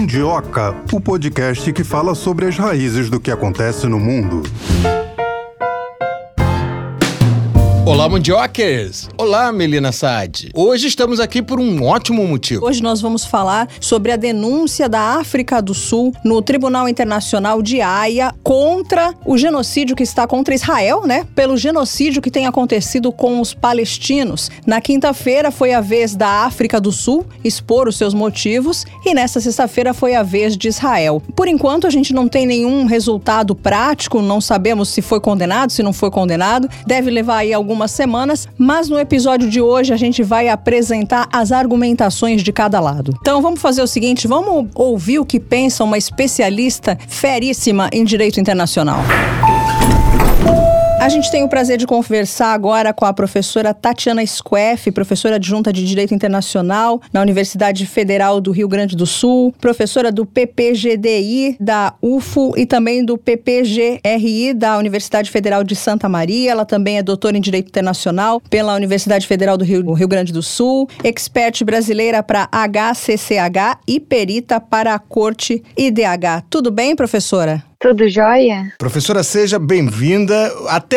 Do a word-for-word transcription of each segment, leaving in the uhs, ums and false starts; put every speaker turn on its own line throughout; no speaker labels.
Mundioca, o podcast que fala sobre as raízes do que acontece no mundo.
Olá, Mundiocas! Olá, Melina Saad! Hoje estamos aqui por um ótimo motivo.
Hoje nós vamos falar sobre a denúncia da África do Sul no Tribunal Internacional de Haia contra o genocídio que está contra Israel, né? Pelo genocídio que tem acontecido com os palestinos. Na quinta-feira foi a vez da África do Sul expor os seus motivos e nesta sexta-feira foi a vez de Israel. Por enquanto a gente não tem nenhum resultado prático, não sabemos se foi condenado, se não foi condenado. Deve levar aí algum algumas semanas, mas no episódio de hoje a gente vai apresentar as argumentações de cada lado. Então vamos fazer o seguinte, vamos ouvir o que pensa uma especialista feríssima em direito internacional. A gente tem o prazer de conversar agora com a professora Tatiana Squeff, professora adjunta de Direito Internacional na Universidade Federal do Rio Grande do Sul, professora do P P G D I da U F O e também do P P G R I da Universidade Federal de Santa Maria. Ela também é doutora em Direito Internacional pela Universidade Federal do Rio, do Rio Grande do Sul, expert brasileira para H C C H e perita para a Corte I D H. Tudo bem, professora?
Tudo jóia?
Professora, seja bem-vinda. Até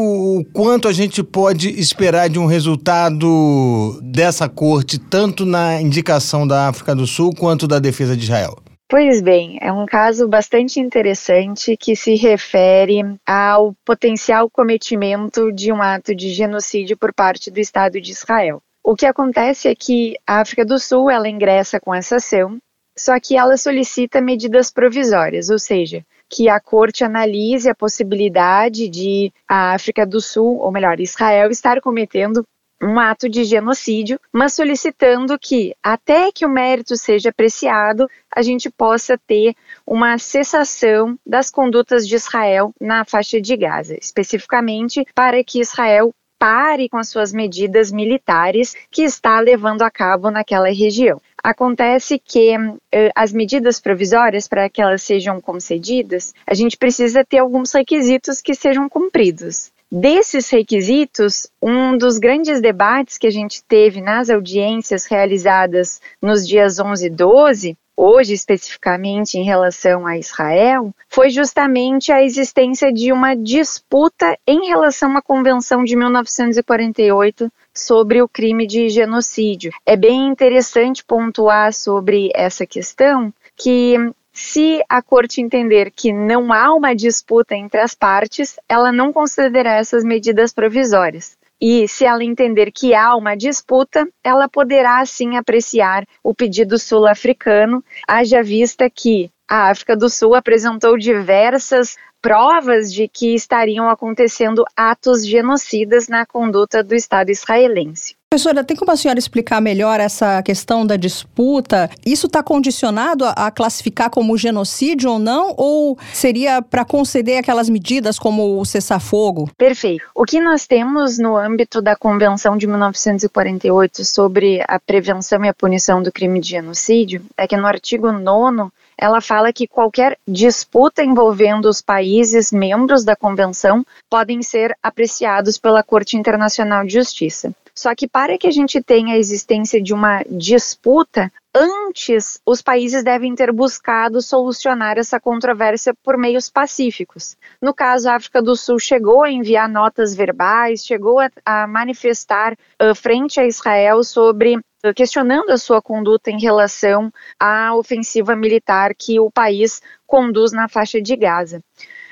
o quanto a gente pode esperar de um resultado dessa corte, tanto na indicação da África do Sul quanto da defesa de Israel?
Pois bem, é um caso bastante interessante que se refere ao potencial cometimento de um ato de genocídio por parte do Estado de Israel. O que acontece é que a África do Sul, ela ingressa com essa ação, só que ela solicita medidas provisórias, ou seja, que a corte analise a possibilidade de a África do Sul, ou melhor, Israel, estar cometendo um ato de genocídio, mas solicitando que, até que o mérito seja apreciado, a gente possa ter uma cessação das condutas de Israel na faixa de Gaza, especificamente para que Israel pare com as suas medidas militares que está levando a cabo naquela região. Acontece que uh, as medidas provisórias, para que elas sejam concedidas, a gente precisa ter alguns requisitos que sejam cumpridos. Desses requisitos, um dos grandes debates que a gente teve nas audiências realizadas nos dias onze e doze, hoje especificamente em relação a Israel, foi justamente a existência de uma disputa em relação à Convenção de mil novecentos e quarenta e oito sobre o crime de genocídio. É bem interessante pontuar sobre essa questão que, se a corte entender que não há uma disputa entre as partes, ela não considerará essas medidas provisórias. E se ela entender que há uma disputa, ela poderá sim apreciar o pedido sul-africano, haja vista que a África do Sul apresentou diversas provas de que estariam acontecendo atos genocidas na conduta do Estado israelense.
Professora, tem como a senhora explicar melhor essa questão da disputa? Isso está condicionado a, a classificar como genocídio ou não? Ou seria para conceder aquelas medidas como o cessar-fogo?
Perfeito. O que nós temos no âmbito da Convenção de mil novecentos e quarenta e oito sobre a prevenção e a punição do crime de genocídio é que no artigo nono ela fala que qualquer disputa envolvendo os países membros da Convenção podem ser apreciados pela Corte Internacional de Justiça. Só que para que a gente tenha a existência de uma disputa, antes os países devem ter buscado solucionar essa controvérsia por meios pacíficos. No caso, a África do Sul chegou a enviar notas verbais, chegou a, a manifestar uh, frente a Israel sobre uh, questionando a sua conduta em relação à ofensiva militar que o país conduz na faixa de Gaza.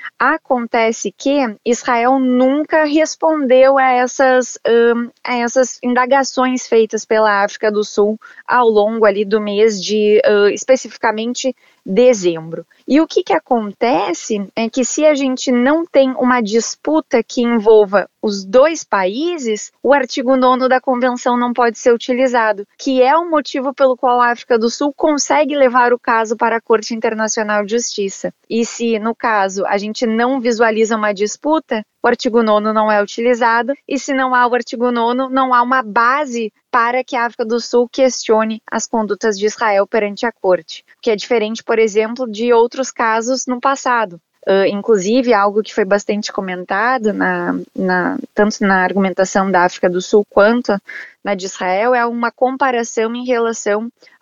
Acontece que Israel nunca respondeu a essas, um, a essas indagações feitas pela África do Sul ao longo ali do mês de, uh, especificamente, dezembro. E o que, que acontece é que se a gente não tem uma disputa que envolva os dois países, o artigo nono da Convenção não pode ser utilizado, que é o motivo pelo qual a África do Sul consegue levar o caso para a Corte Internacional de Justiça. E se, no caso, a gente não visualiza uma disputa, o artigo nono não é utilizado, e se não há o artigo nono, não há uma base para que a África do Sul questione as condutas de Israel perante a corte, que é diferente, por exemplo, de outros casos no passado. Uh, inclusive, algo que foi bastante comentado, na, na, tanto na argumentação da África do Sul quanto na de Israel, é uma comparação em relação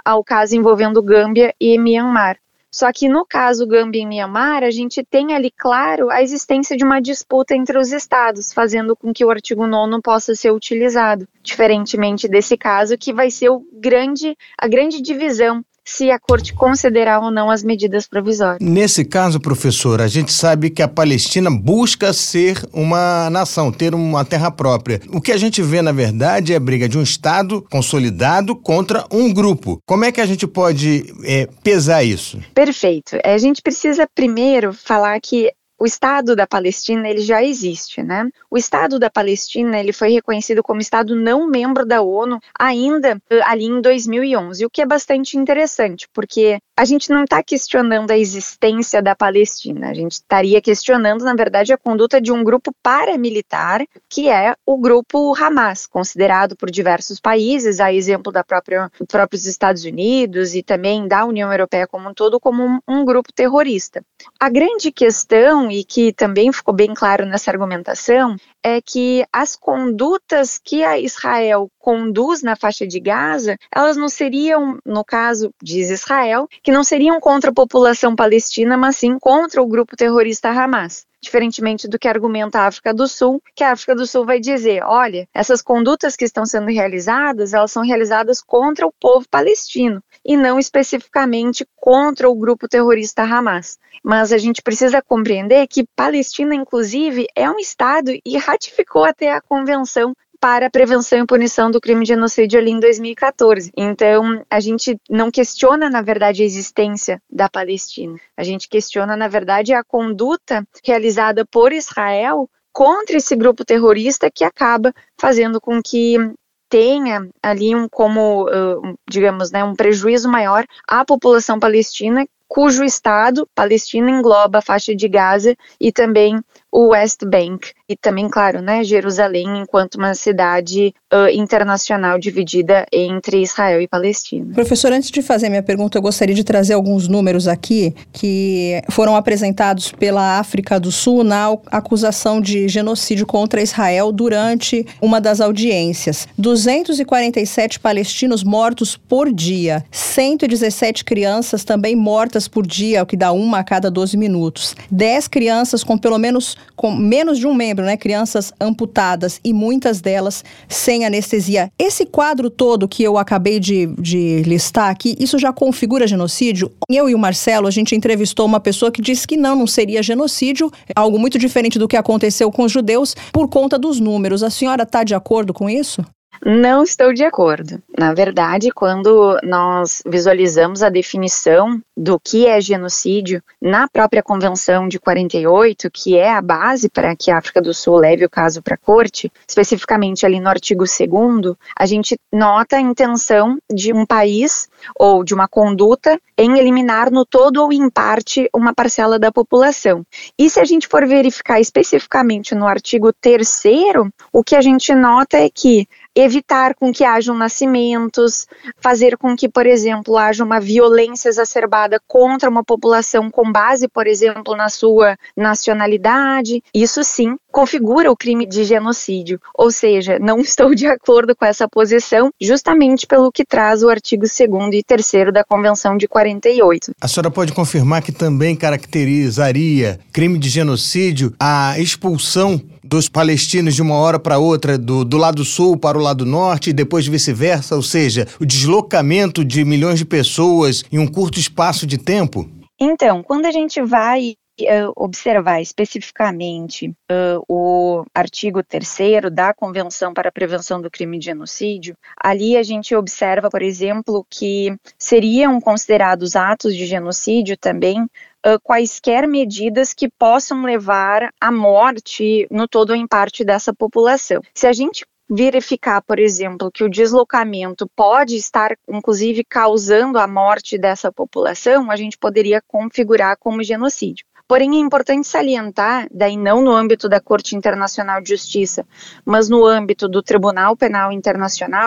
ao caso envolvendo Gâmbia e Mianmar. Só que no caso Gâmbia e Mianmar, a gente tem ali, claro, a existência de uma disputa entre os estados, fazendo com que o artigo nono possa ser utilizado, diferentemente desse caso, que vai ser o grande, a grande divisão se a corte considerar ou não as medidas provisórias.
Nesse caso, professor, a gente sabe que a Palestina busca ser uma nação, ter uma terra própria. O que a gente vê, na verdade, é a briga de um Estado consolidado contra um grupo. Como é que a gente pode é, pesar isso?
Perfeito. A gente precisa primeiro falar que o Estado da Palestina, ele já existe, né? O Estado da Palestina, ele foi reconhecido como Estado não membro da ONU ainda ali em dois mil e onze, o que é bastante interessante, porque a gente não está questionando a existência da Palestina, a gente estaria questionando, na verdade, a conduta de um grupo paramilitar, que é o grupo Hamas, considerado por diversos países, a exemplo da própria, dos próprios Estados Unidos e também da União Europeia como um todo, como um, um grupo terrorista. A grande questão, e que também ficou bem claro nessa argumentação, é que as condutas que a Israel conduz na faixa de Gaza, elas não seriam, no caso, diz Israel, que não seriam contra a população palestina, mas sim contra o grupo terrorista Hamas. Diferentemente do que argumenta a África do Sul, que a África do Sul vai dizer, olha, essas condutas que estão sendo realizadas, elas são realizadas contra o povo palestino, e não especificamente contra o grupo terrorista Hamas. Mas a gente precisa compreender que Palestina, inclusive, é um Estado e ratificou até a Convenção para a Prevenção e Punição do Crime de Genocídio ali em dois mil e catorze. Então, a gente não questiona, na verdade, a existência da Palestina. A gente questiona, na verdade, a conduta realizada por Israel contra esse grupo terrorista que acaba fazendo com que tenha ali um, como, uh, digamos, né, um prejuízo maior à população palestina, cujo Estado, Palestina, engloba a faixa de Gaza e também o West Bank, e também, claro, né, Jerusalém enquanto uma cidade uh, internacional dividida entre Israel e Palestina.
Professor, antes de fazer minha pergunta, eu gostaria de trazer alguns números aqui que foram apresentados pela África do Sul na acusação de genocídio contra Israel durante uma das audiências. duzentos e quarenta e sete palestinos mortos por dia, cento e dezessete crianças também mortas por dia, o que dá uma a cada doze minutos. dez crianças com pelo menos com menos de um membro, né? Crianças amputadas e muitas delas sem anestesia. Esse quadro todo que eu acabei de, de listar aqui, isso já configura genocídio? Eu e o Marcelo, a gente entrevistou uma pessoa que disse que não, não seria genocídio, algo muito diferente do que aconteceu com os judeus por conta dos números. A senhora está de acordo com isso?
Não estou de acordo. Na verdade, quando nós visualizamos a definição do que é genocídio na própria Convenção de quarenta e oito, que é a base para que a África do Sul leve o caso para a corte, especificamente ali no artigo segundo, a gente nota a intenção de um país ou de uma conduta em eliminar no todo ou em parte uma parcela da população. E se a gente for verificar especificamente no artigo terceiro, o que a gente nota é que evitar com que hajam nascimentos, fazer com que, por exemplo, haja uma violência exacerbada contra uma população com base, por exemplo, na sua nacionalidade, isso sim configura o crime de genocídio. Ou seja, não estou de acordo com essa posição, justamente pelo que traz o artigo segundo e terceiro da Convenção de quarenta e oito.
A senhora pode confirmar que também caracterizaria crime de genocídio a expulsão dos palestinos de uma hora para outra, do, do lado sul para o lado norte e depois vice-versa, ou seja, o deslocamento de milhões de pessoas em um curto espaço de tempo?
Então, quando a gente vai uh, observar especificamente uh, o artigo terceiro da Convenção para a Prevenção do Crime de Genocídio, ali a gente observa, por exemplo, que seriam considerados atos de genocídio também Uh, quaisquer medidas que possam levar à morte no todo ou em parte dessa população. Se a gente verificar, por exemplo, que o deslocamento pode estar, inclusive, causando a morte dessa população, a gente poderia configurar como genocídio. Porém, é importante salientar, daí não no âmbito da Corte Internacional de Justiça, mas no âmbito do Tribunal Penal Internacional,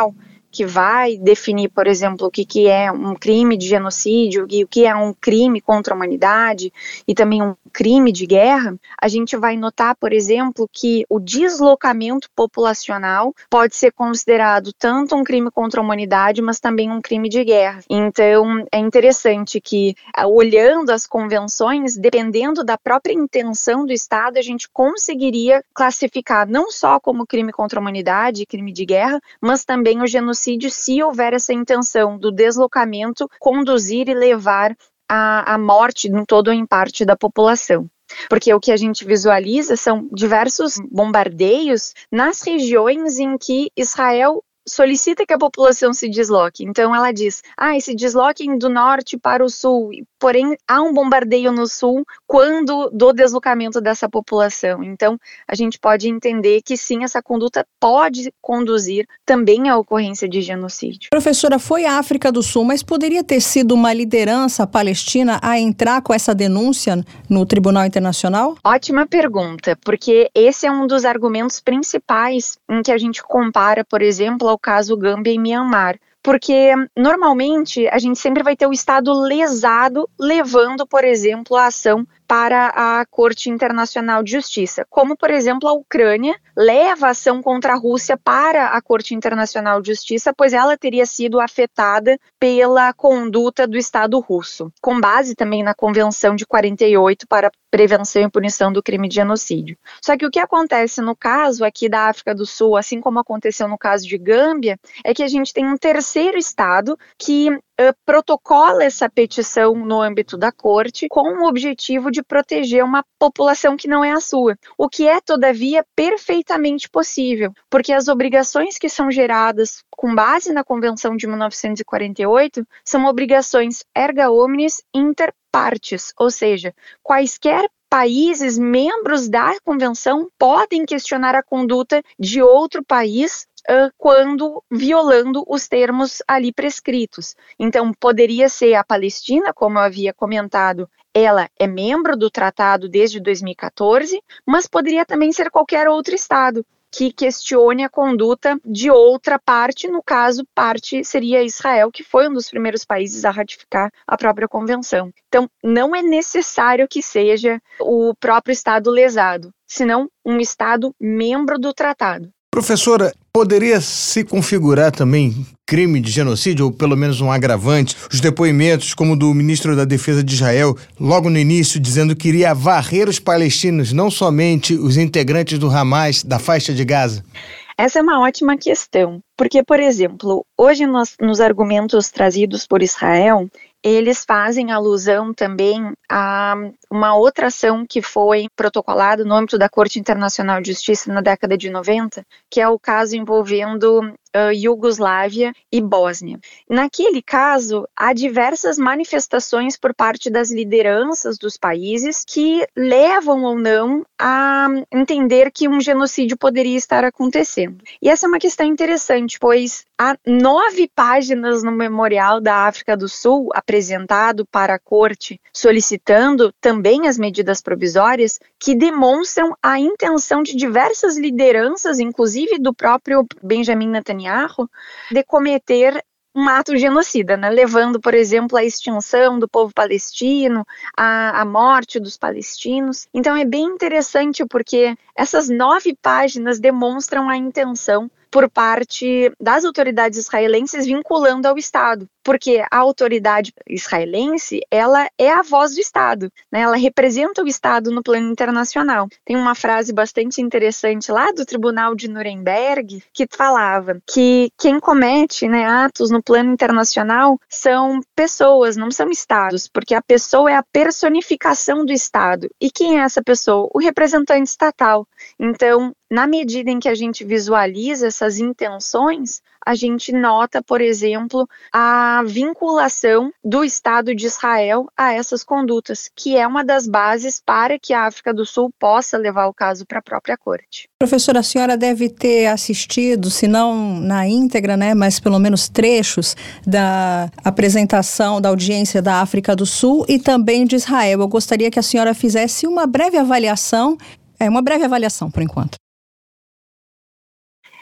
que vai definir, por exemplo, o que, que é um crime de genocídio e o que é um crime contra a humanidade e também um crime de guerra, a gente vai notar, por exemplo, que o deslocamento populacional pode ser considerado tanto um crime contra a humanidade, mas também um crime de guerra. Então, é interessante que, olhando as convenções, dependendo da própria intenção do Estado, a gente conseguiria classificar não só como crime contra a humanidade, crime de guerra, mas também o genocídio, se houver essa intenção do deslocamento, conduzir e levar à morte em todo ou em parte da população. Porque o que a gente visualiza são diversos bombardeios nas regiões em que Israel solicita que a população se desloque. Então ela diz, ah, se desloquem do norte para o sul, porém há um bombardeio no sul quando do deslocamento dessa população. Então a gente pode entender que sim, essa conduta pode conduzir também à ocorrência de genocídio.
Professora, foi a África do Sul, mas poderia ter sido uma liderança palestina a entrar com essa denúncia no Tribunal Internacional?
Ótima pergunta, porque esse é um dos argumentos principais em que a gente compara, por exemplo, ao caso Gâmbia e Mianmar. Porque, normalmente, a gente sempre vai ter o Estado lesado levando, por exemplo, a ação para a Corte Internacional de Justiça. Como, por exemplo, a Ucrânia leva a ação contra a Rússia para a Corte Internacional de Justiça, pois ela teria sido afetada pela conduta do Estado russo, com base também na Convenção de quarenta e oito para a prevenção e punição do crime de genocídio. Só que o que acontece no caso aqui da África do Sul, assim como aconteceu no caso de Gâmbia, é que a gente tem um terceiro Estado que Uh, protocola essa petição no âmbito da corte com o objetivo de proteger uma população que não é a sua, o que é, todavia, perfeitamente possível, porque as obrigações que são geradas com base na Convenção de mil novecentos e quarenta e oito são obrigações erga omnes inter partes, ou seja, quaisquer países membros da Convenção podem questionar a conduta de outro país Uh, quando violando os termos ali prescritos. Então, poderia ser a Palestina, como eu havia comentado, ela é membro do tratado desde dois mil e catorze, mas poderia também ser qualquer outro Estado que questione a conduta de outra parte, no caso, parte seria Israel, que foi um dos primeiros países a ratificar a própria convenção. Então, não é necessário que seja o próprio Estado lesado, senão um Estado membro do tratado.
Professora, poderia se configurar também crime de genocídio, ou pelo menos um agravante, os depoimentos como do ministro da Defesa de Israel, logo no início, dizendo que iria varrer os palestinos, não somente os integrantes do Hamas da faixa de Gaza?
Essa é uma ótima questão, porque, por exemplo, hoje nós, nos argumentos trazidos por Israel, eles fazem alusão também a uma outra ação que foi protocolada no âmbito da Corte Internacional de Justiça na década de noventa, que é o caso envolvendo uh, Iugoslávia e Bósnia. Naquele caso, há diversas manifestações por parte das lideranças dos países que levam ou não a entender que um genocídio poderia estar acontecendo. E essa é uma questão interessante, pois há nove páginas no Memorial da África do Sul apresentado para a Corte, solicitando também as medidas provisórias, que demonstram a intenção de diversas lideranças, inclusive do próprio Benjamin Netanyahu, de cometer um ato genocida, né? Levando, por exemplo, à extinção do povo palestino, à, à morte dos palestinos. Então é bem interessante porque essas nove páginas demonstram a intenção por parte das autoridades israelenses vinculando ao Estado, porque a autoridade israelense, ela é a voz do Estado, né? Ela representa o Estado no plano internacional. Tem uma frase bastante interessante lá do Tribunal de Nuremberg que falava que quem comete, né, atos no plano internacional são pessoas, não são estados, porque a pessoa é a personificação do Estado. E quem é essa pessoa? O representante estatal. Então, na medida em que a gente visualiza essas intenções, a gente nota, por exemplo, a vinculação do Estado de Israel a essas condutas, que é uma das bases para que a África do Sul possa levar o caso para a própria corte.
Professora, a senhora deve ter assistido, se não na íntegra, né, mas pelo menos trechos da apresentação da audiência da África do Sul e também de Israel. Eu gostaria que a senhora fizesse uma breve avaliação, é uma breve avaliação por enquanto.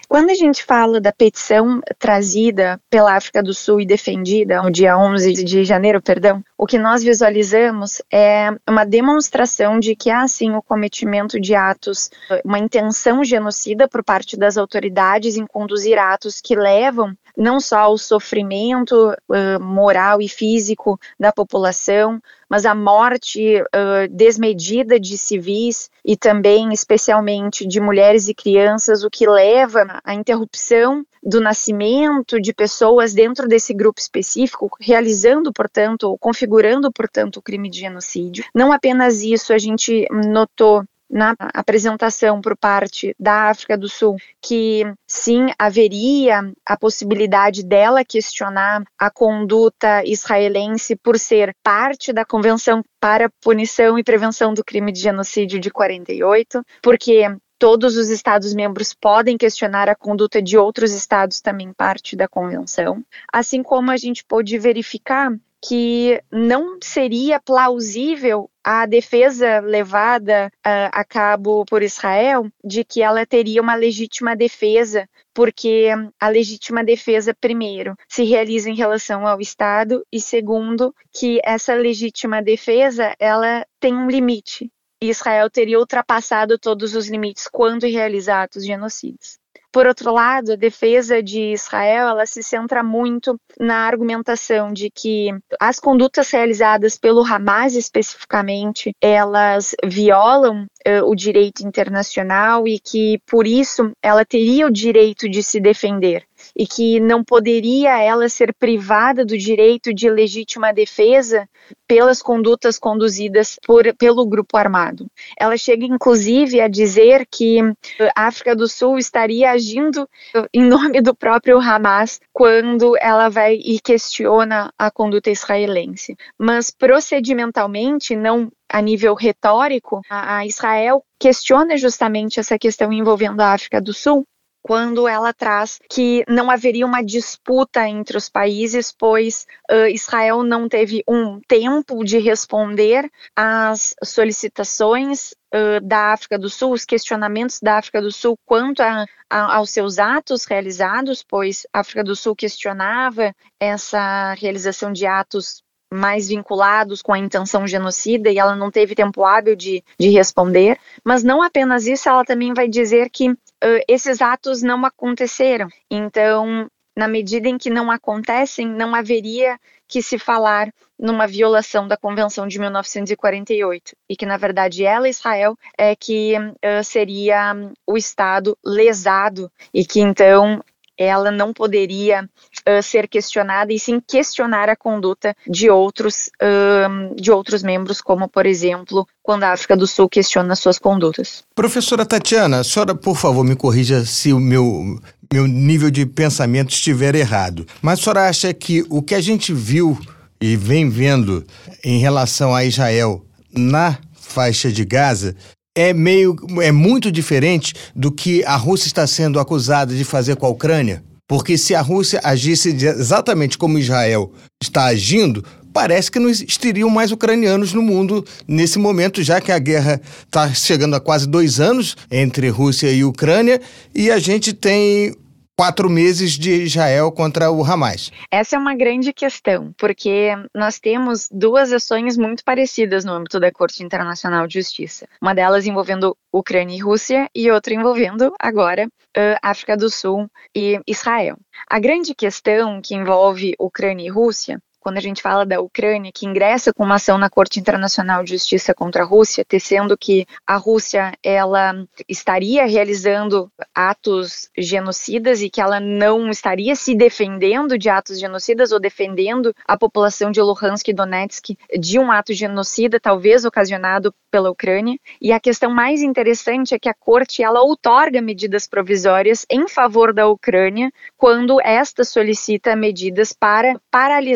Quando a gente fala da petição trazida pela África do Sul e defendida no dia onze de janeiro, perdão, o que nós visualizamos é uma demonstração de que há sim o cometimento de atos, uma intenção genocida por parte das autoridades em conduzir atos que levam não só ao sofrimento uh, moral e físico da população, mas a morte uh, desmedida de civis e também, especialmente, de mulheres e crianças, o que leva à interrupção do nascimento de pessoas dentro desse grupo específico, realizando, portanto, ou configurando, portanto, o crime de genocídio. Não apenas isso, a gente notou na apresentação por parte da África do Sul que sim, haveria a possibilidade dela questionar a conduta israelense por ser parte da Convenção para a Punição e Prevenção do Crime de Genocídio de quarenta e oito, porque todos os Estados-membros podem questionar a conduta de outros Estados também parte da Convenção, assim como a gente pôde verificar que não seria plausível a defesa levada uh, a cabo por Israel de que ela teria uma legítima defesa, porque a legítima defesa, primeiro, se realiza em relação ao Estado e, segundo, que essa legítima defesa ela tem um limite. Israel teria ultrapassado todos os limites quando realizar atos genocidas. Por outro lado, a defesa de Israel ela se centra muito na argumentação de que as condutas realizadas pelo Hamas especificamente, elas violam uh, o direito internacional e que, por isso, ela teria o direito de se defender e que não poderia ela ser privada do direito de legítima defesa pelas condutas conduzidas por, pelo grupo armado. Ela chega, inclusive, a dizer que a África do Sul estaria agindo em nome do próprio Hamas quando ela vai e questiona a conduta israelense. Mas, procedimentalmente, não a nível retórico, a Israel questiona justamente essa questão envolvendo a África do Sul, quando ela traz que não haveria uma disputa entre os países, pois uh, Israel não teve um tempo de responder às solicitações uh, da África do Sul, os questionamentos da África do Sul quanto a, a, aos seus atos realizados, pois a África do Sul questionava essa realização de atos mais vinculados com a intenção genocida e ela não teve tempo hábil de, de responder, mas não apenas isso, ela também vai dizer que uh, esses atos não aconteceram, então na medida em que não acontecem, não haveria que se falar numa violação da Convenção de mil novecentos e quarenta e oito, e que na verdade ela, Israel, é que uh, seria o Estado lesado e que então ela não poderia uh, ser questionada e sim questionar a conduta de outros, uh, de outros membros, como, por exemplo, quando a África do Sul questiona suas condutas.
Professora Tatiana, a senhora, por favor, me corrija se o meu, meu nível de pensamento estiver errado. Mas a senhora acha que o que a gente viu e vem vendo em relação a Israel na faixa de Gaza é meio, é muito diferente do que a Rússia está sendo acusada de fazer com a Ucrânia? Porque se a Rússia agisse exatamente como Israel está agindo, parece que não existiriam mais ucranianos no mundo nesse momento, já que a guerra está chegando a quase dois anos entre Rússia e Ucrânia e a gente tem quatro meses de Israel contra o Hamas.
Essa é uma grande questão, porque nós temos duas ações muito parecidas no âmbito da Corte Internacional de Justiça. Uma delas envolvendo Ucrânia e Rússia e outra envolvendo, agora, uh, África do Sul e Israel. A grande questão que envolve Ucrânia e Rússia, quando a gente fala da Ucrânia, que ingressa com uma ação na Corte Internacional de Justiça contra a Rússia, tecendo que a Rússia ela estaria realizando atos genocidas e que ela não estaria se defendendo de atos genocidas ou defendendo a população de Luhansk e Donetsk de um ato genocida, talvez ocasionado pela Ucrânia. E a questão mais interessante é que a Corte ela outorga medidas provisórias em favor da Ucrânia quando esta solicita medidas para paralisar as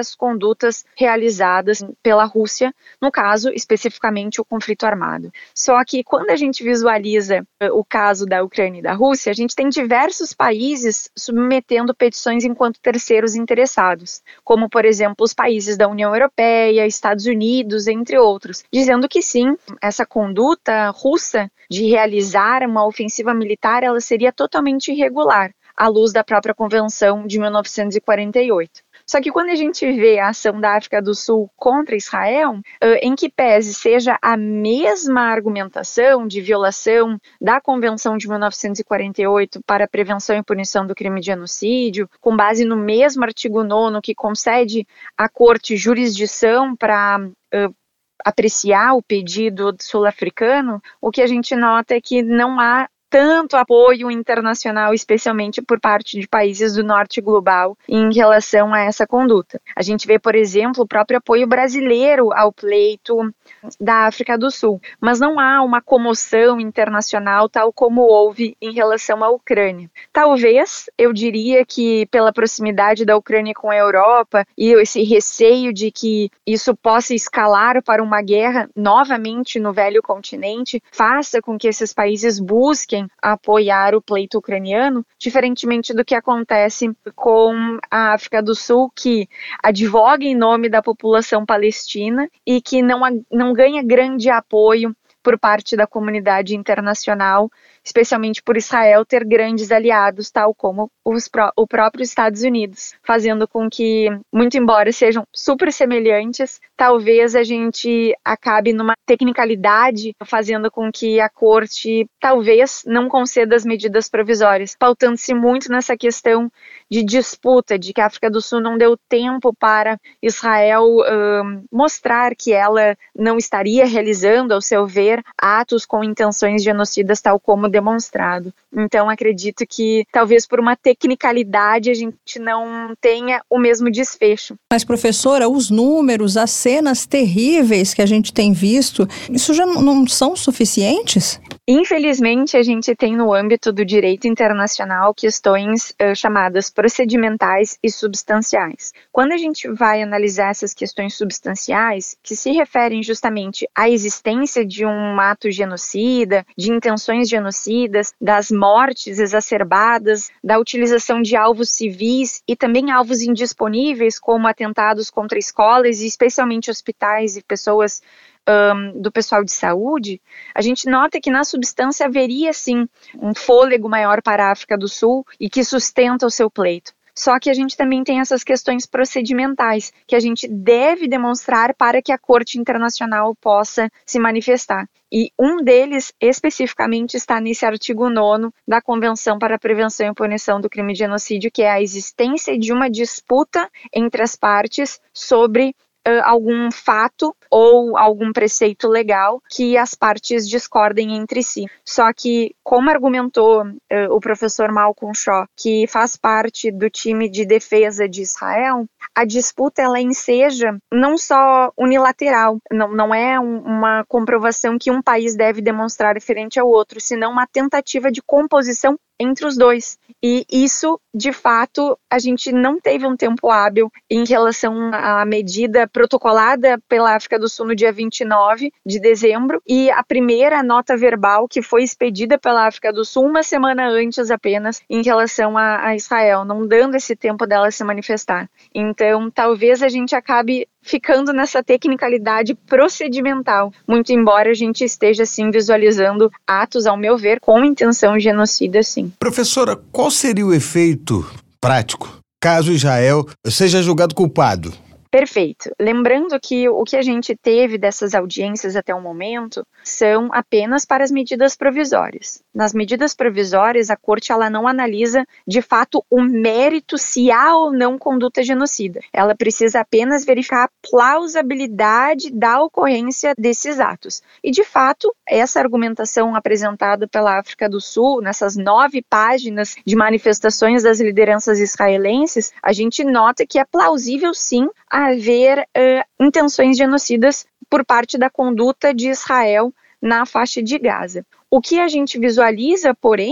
das condutas realizadas pela Rússia, no caso, especificamente, o conflito armado. Só que quando a gente visualiza o caso da Ucrânia e da Rússia, a gente tem diversos países submetendo petições enquanto terceiros interessados, como, por exemplo, os países da União Europeia, Estados Unidos, entre outros, dizendo que sim, essa conduta russa de realizar uma ofensiva militar, ela seria totalmente irregular, à luz da própria Convenção de mil novecentos e quarenta e oito. Só que quando a gente vê a ação da África do Sul contra Israel, em que pese seja a mesma argumentação de violação da Convenção de mil novecentos e quarenta e oito para a prevenção e punição do crime de genocídio, com base no mesmo artigo nono que concede à Corte jurisdição para uh, apreciar o pedido sul-africano, o que a gente nota é que não há tanto apoio internacional, especialmente por parte de países do norte global, em relação a essa conduta. A gente vê, por exemplo, o próprio apoio brasileiro ao pleito da África do Sul, mas não há uma comoção internacional tal como houve em relação à Ucrânia. Talvez, eu diria que pela proximidade da Ucrânia com a Europa e esse receio de que isso possa escalar para uma guerra novamente no velho continente, faça com que esses países busquem apoiar o pleito ucraniano, diferentemente do que acontece com a África do Sul, que advoga em nome da população palestina e que não, não ganha grande apoio por parte da comunidade internacional, especialmente por Israel ter grandes aliados, tal como os pró- o próprio Estados Unidos, fazendo com que, muito embora sejam super semelhantes, talvez a gente acabe numa tecnicalidade, fazendo com que a corte talvez não conceda as medidas provisórias, pautando-se muito nessa questão de disputa, de que a África do Sul não deu tempo para Israel um, mostrar que ela não estaria realizando, ao seu ver, atos com intenções genocidas, tal como demonstrado. Então, acredito que talvez por uma tecnicalidade a gente não tenha o mesmo desfecho.
Mas, professora, os números, as cenas terríveis que a gente tem visto, isso já não são suficientes?
Infelizmente, a gente tem no âmbito do direito internacional questões uh, chamadas procedimentais e substanciais. Quando a gente vai analisar essas questões substanciais, que se referem justamente à existência de um ato genocida, de intenções genocidas, das mortes exacerbadas, da utilização de alvos civis e também alvos indisponíveis, como atentados contra escolas e especialmente hospitais e pessoas Um, do pessoal de saúde, a gente nota que na substância haveria sim um fôlego maior para a África do Sul e que sustenta o seu pleito. Só que a gente também tem essas questões procedimentais que a gente deve demonstrar para que a Corte Internacional possa se manifestar. E um deles, especificamente, está nesse artigo nono da Convenção para a Prevenção e Punição do Crime de Genocídio, que é a existência de uma disputa entre as partes sobre Uh, algum fato ou algum preceito legal que as partes discordem entre si. Só que, como argumentou uh, o professor Malcolm Shaw, que faz parte do time de defesa de Israel, a disputa ela enseja não só unilateral, não, não é um, uma comprovação que um país deve demonstrar referente ao outro, senão uma tentativa de composição entre os dois. E isso, de fato, a gente não teve um tempo hábil em relação à medida protocolada pela África do Sul no dia vinte e nove de dezembro e a primeira nota verbal que foi expedida pela África do Sul uma semana antes apenas em relação a, a Israel, não dando esse tempo dela se manifestar. Então, talvez a gente acabe ficando nessa tecnicalidade procedimental, muito embora a gente esteja, sim, visualizando atos, ao meu ver, com intenção genocida, sim.
Professora, qual seria o efeito prático caso Israel seja julgado culpado?
Perfeito. Lembrando que o que a gente teve dessas audiências até o momento são apenas para as medidas provisórias. Nas medidas provisórias, a Corte ela não analisa, de fato, o mérito se há ou não conduta genocida. Ela precisa apenas verificar a plausibilidade da ocorrência desses atos. E, de fato, essa argumentação apresentada pela África do Sul, nessas nove páginas de manifestações das lideranças israelenses, a gente nota que é plausível, sim, haver uh, intenções genocidas por parte da conduta de Israel na faixa de Gaza. O que a gente visualiza, porém,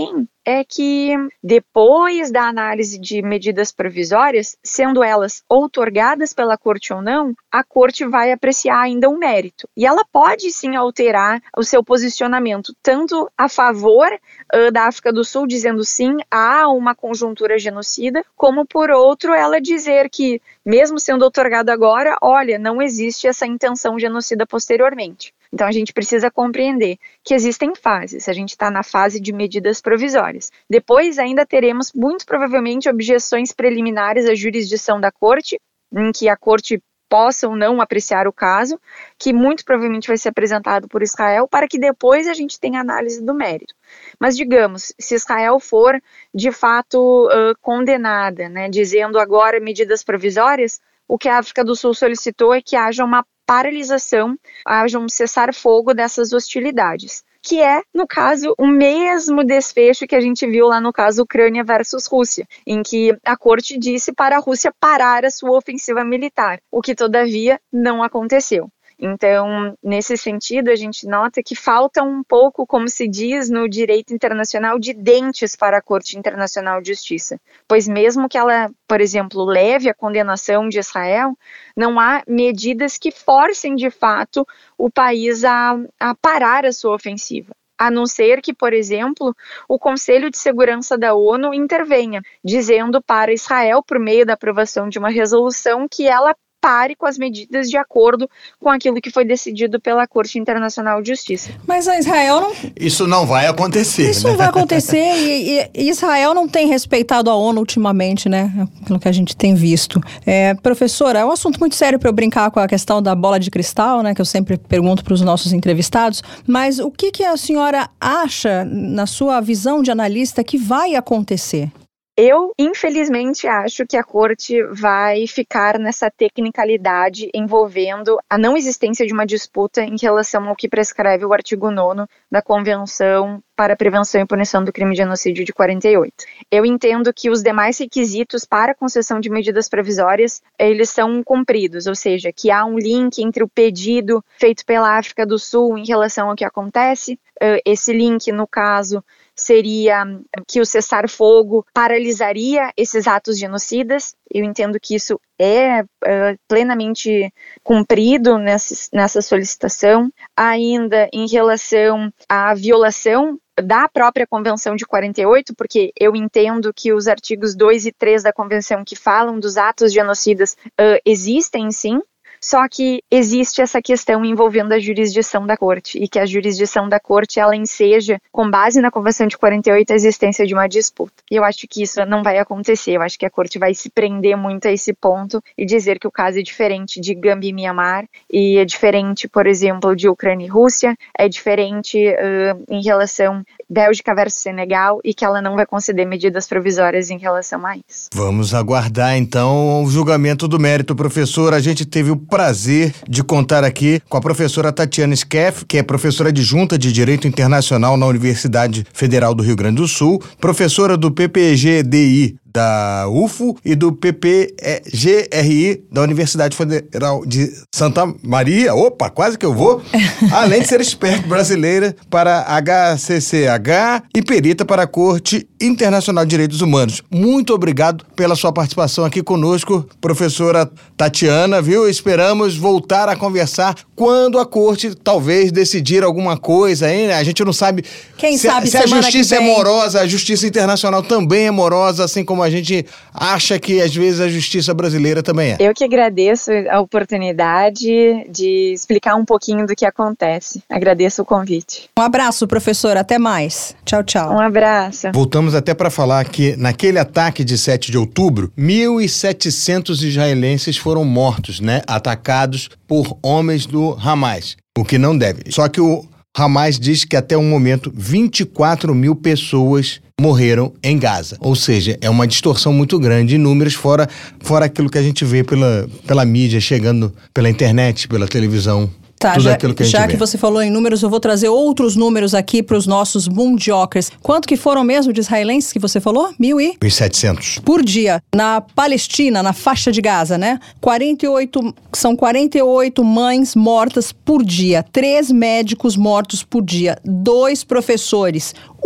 é que depois da análise de medidas provisórias, sendo elas outorgadas pela Corte ou não, a Corte vai apreciar ainda um mérito. E ela pode sim alterar o seu posicionamento, tanto a favor uh, da África do Sul, dizendo sim, há uma conjuntura genocida, como por outro, ela dizer que, mesmo sendo outorgado agora, olha, não existe essa intenção genocida posteriormente. Então a gente precisa compreender que existem fases, a gente está na fase de medidas provisórias. Depois ainda teremos, muito provavelmente, objeções preliminares à jurisdição da Corte, em que a Corte possa ou não apreciar o caso, que muito provavelmente vai ser apresentado por Israel, para que depois a gente tenha análise do mérito. Mas digamos, se Israel for de fato uh, condenada, né, dizendo agora medidas provisórias, o que a África do Sul solicitou é que haja uma paralisação, haja um cessar-fogo dessas hostilidades, que é, no caso, o mesmo desfecho que a gente viu lá no caso Ucrânia versus Rússia, em que a Corte disse para a Rússia parar a sua ofensiva militar, o que, todavia, não aconteceu. Então, nesse sentido, a gente nota que falta um pouco, como se diz no direito internacional, de dentes para a Corte Internacional de Justiça. Pois mesmo que ela, por exemplo, leve a condenação de Israel, não há medidas que forcem, de fato, o país a, a parar a sua ofensiva. A não ser que, por exemplo, o Conselho de Segurança da ONU intervenha, dizendo para Israel, por meio da aprovação de uma resolução, que ela pare com as medidas de acordo com aquilo que foi decidido pela Corte Internacional de Justiça.
Mas a Israel não...
Isso não vai acontecer,
Isso
né?
não vai acontecer e, e Israel não tem respeitado a ONU ultimamente, né? Pelo que a gente tem visto. É, professora, é um assunto muito sério para eu brincar com a questão da bola de cristal, né? Que eu sempre pergunto para os nossos entrevistados. Mas o que, que a senhora acha, na sua visão de analista, que vai acontecer?
Eu, infelizmente, acho que a Corte vai ficar nessa tecnicalidade envolvendo a não existência de uma disputa em relação ao que prescreve o artigo nono da Convenção para a Prevenção e Punição do Crime de Genocídio de quarenta e oito. Eu entendo que os demais requisitos para a concessão de medidas provisórias, eles são cumpridos, ou seja, que há um link entre o pedido feito pela África do Sul em relação ao que acontece, esse link, no caso, seria que o cessar-fogo paralisaria esses atos genocidas. Eu entendo que isso é uh, plenamente cumprido nessa, nessa solicitação. Ainda em relação à violação da própria Convenção de quarenta e oito, porque eu entendo que os artigos dois e três da Convenção que falam dos atos genocidas uh, existem sim, só que existe essa questão envolvendo a jurisdição da Corte, e que a jurisdição da Corte, ela enseja, com base na Convenção de quarenta e oito, a existência de uma disputa. E eu acho que isso não vai acontecer, eu acho que a Corte vai se prender muito a esse ponto e dizer que o caso é diferente de Gâmbia e Mianmar, e é diferente, por exemplo, de Ucrânia e Rússia, é diferente uh, em relação Bélgica versus Senegal, e que ela não vai conceder medidas provisórias em relação a isso.
Vamos aguardar, então, o julgamento do mérito, professor. A gente teve o prazer de contar aqui com a professora Tatiana Skeff, que é professora adjunta de Direito Internacional na Universidade Federal do Rio Grande do Sul, professora do P P G D I da U F O e do P P G R I da Universidade Federal de Santa Maria, opa, quase que eu vou, além de ser expert brasileira para H C C H e perita para a Corte Internacional de Direitos Humanos. Muito obrigado pela sua participação aqui conosco, professora Tatiana, viu? Esperamos voltar a conversar quando a Corte talvez decidir alguma coisa, hein? A gente não sabe.
Quem
se,
sabe
se a justiça é
vem.
morosa, a justiça internacional também é morosa, assim como a gente acha que às vezes a justiça brasileira também é.
Eu que agradeço a oportunidade de explicar um pouquinho do que acontece. Agradeço o convite.
Um abraço, professora. Até mais. Tchau, tchau.
Um abraço.
Voltamos até para falar que naquele ataque de sete de outubro, mil e setecentos israelenses foram mortos, né? Atacados por homens do Hamas, o que não deve. Só que o Hamas diz que até o momento vinte e quatro mil pessoas morreram em Gaza. Ou seja, é uma distorção muito grande em números, fora, fora aquilo que a gente vê pela, pela mídia, chegando pela internet, pela televisão.
Tá,
tudo
já,
aquilo que a gente
já
vê.
que você falou em números, eu vou trazer outros números aqui para os nossos mundiocers. Quanto que foram mesmo de israelenses que você falou? Mil e?
mil e setecentos.
Por dia. Na Palestina, na faixa de Gaza, né? quarenta e oito, são quarenta e oito mães mortas por dia. Três médicos mortos por dia. Dois professores.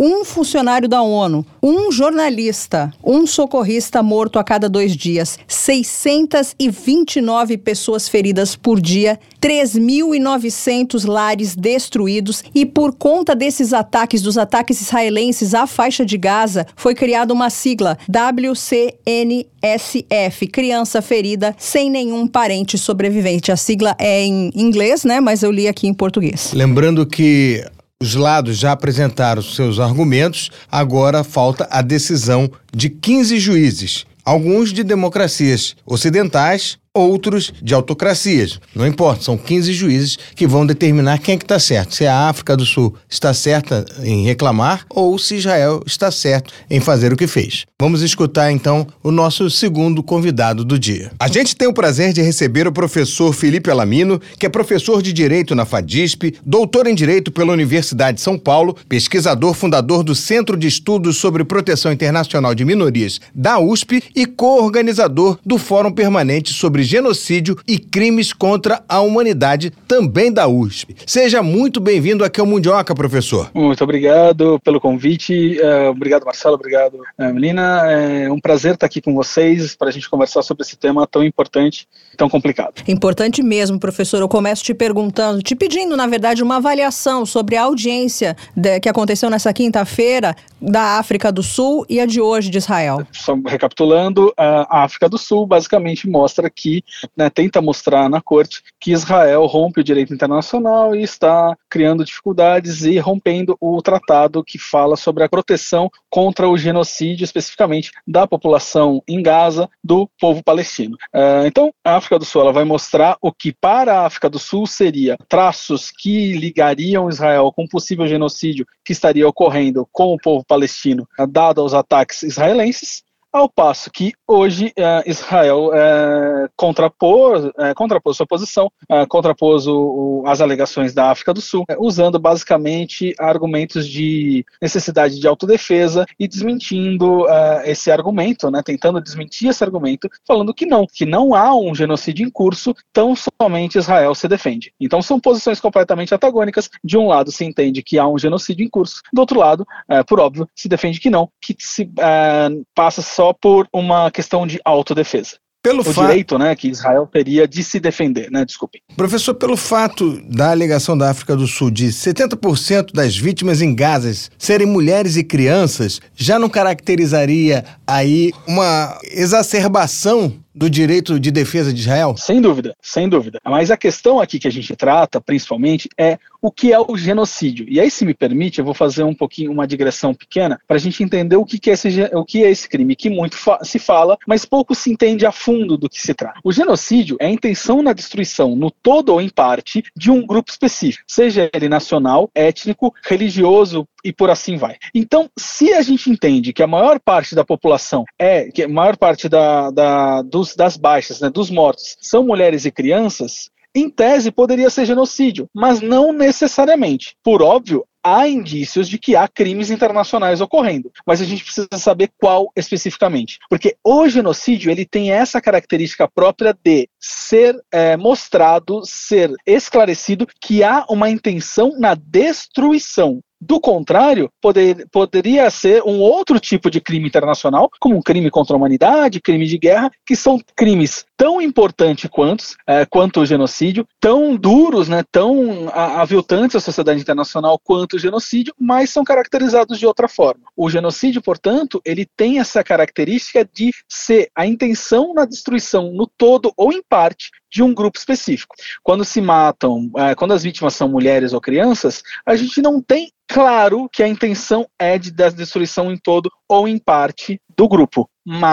um funcionário da ONU, um jornalista, um socorrista morto a cada dois dias, seiscentas e vinte e nove pessoas feridas por dia, três mil e novecentos lares destruídos, e por conta desses ataques, dos ataques israelenses à faixa de Gaza, foi criada uma sigla, W C N S F, criança ferida sem nenhum parente sobrevivente. A sigla é em inglês, né? Mas eu li aqui em português.
Lembrando que os lados já apresentaram seus argumentos, agora falta a decisão de quinze juízes, alguns de democracias ocidentais, outros de autocracias. Não importa, são quinze juízes que vão determinar quem é que está certo. Se a África do Sul está certa em reclamar ou se Israel está certo em fazer o que fez. Vamos escutar então o nosso segundo convidado do dia. A gente tem o prazer de receber o professor Felipe Alamino, que é professor de Direito na FADISP, doutor em Direito pela Universidade de São Paulo, pesquisador fundador do Centro de Estudos sobre Proteção Internacional de Minorias da U S P e co-organizador do Fórum Permanente sobre Genocídio e Crimes contra a Humanidade, também da U S P. Seja muito bem-vindo aqui ao Mundioca, professor.
Muito obrigado pelo convite. Uh, obrigado, Marcelo. Obrigado, uh, Melina. É um prazer estar aqui com vocês para a gente conversar sobre esse tema tão importante, tão complicado.
Importante mesmo, professor. Eu começo te perguntando, te pedindo, na verdade, uma avaliação sobre a audiência de, que aconteceu nessa quinta-feira da África do Sul e a de hoje de Israel.
Só recapitulando, a África do Sul basicamente mostra que, né, tenta mostrar na corte que Israel rompe o direito internacional e está criando dificuldades e rompendo o tratado que fala sobre a proteção contra o genocídio, especificamente da população em Gaza, do povo palestino. Uh, então, a África do Sul ela vai mostrar o que para a África do Sul seria traços que ligariam Israel com um possível genocídio que estaria ocorrendo com o povo palestino, uh, dado aos ataques israelenses, ao passo que hoje uh, Israel uh, contrapôs, uh, contrapôs sua posição, uh, contrapôs o, o, as alegações da África do Sul, uh, usando basicamente argumentos de necessidade de autodefesa e desmentindo uh, esse argumento, né, tentando desmentir esse argumento, falando que não, que não há um genocídio em curso, tão somente Israel se defende. Então são posições completamente antagônicas. De um lado se entende que há um genocídio em curso, do outro lado, uh, por óbvio, se defende que não, que se uh, passa só só por uma questão de autodefesa. Pelo o fa... direito, né, que Israel teria de se defender, né, desculpem.
Professor, pelo fato da alegação da África do Sul de setenta por cento das vítimas em Gaza serem mulheres e crianças, já não caracterizaria aí uma exacerbação do direito de defesa de Israel?
Sem dúvida, sem dúvida. Mas a questão aqui que a gente trata, principalmente, é o que é o genocídio. E aí, se me permite, eu vou fazer um pouquinho, uma digressão pequena, para a gente entender o que, que, é esse, o que é esse crime, que muito fa- se fala, mas pouco se entende a fundo do que se trata. O genocídio é a intenção na destruição, no todo ou em parte, de um grupo específico, seja ele nacional, étnico, religioso, e por assim vai. Então, se a gente entende que a maior parte da população é, que a maior parte da, da, dos, das baixas, né, dos mortos, são mulheres e crianças, em tese poderia ser genocídio, mas não necessariamente. Por óbvio, há indícios de que há crimes internacionais ocorrendo, mas a gente precisa saber qual especificamente, porque o genocídio ele tem essa característica própria de ser é, mostrado, ser esclarecido que há uma intenção na destruição. Do contrário, poder, poderia ser um outro tipo de crime internacional, como um crime contra a humanidade, crime de guerra, que são crimes tão importantes quanto, é, quanto o genocídio, tão duros, né, tão aviltantes à sociedade internacional quanto o genocídio, mas são caracterizados de outra forma. O genocídio, portanto, ele tem essa característica de ser a intenção na destruição, no todo ou em parte, de um grupo específico. Quando se matam, é, quando as vítimas são mulheres ou crianças, a gente não tem claro que a intenção é de destruição em todo ou em parte do grupo,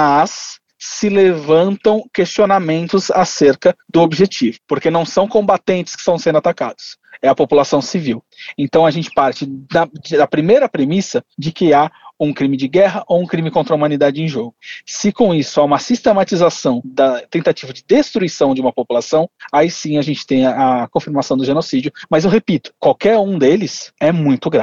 mas se levantam questionamentos acerca do objetivo, porque não são combatentes que estão sendo atacados, é a população civil. Então a gente parte da, da primeira premissa de que há um crime de guerra ou um crime contra a humanidade em jogo. Se com isso há uma sistematização da tentativa de destruição de uma população, aí sim a gente tem a, a confirmação do genocídio. Mas eu repito, qualquer um deles é muito grave.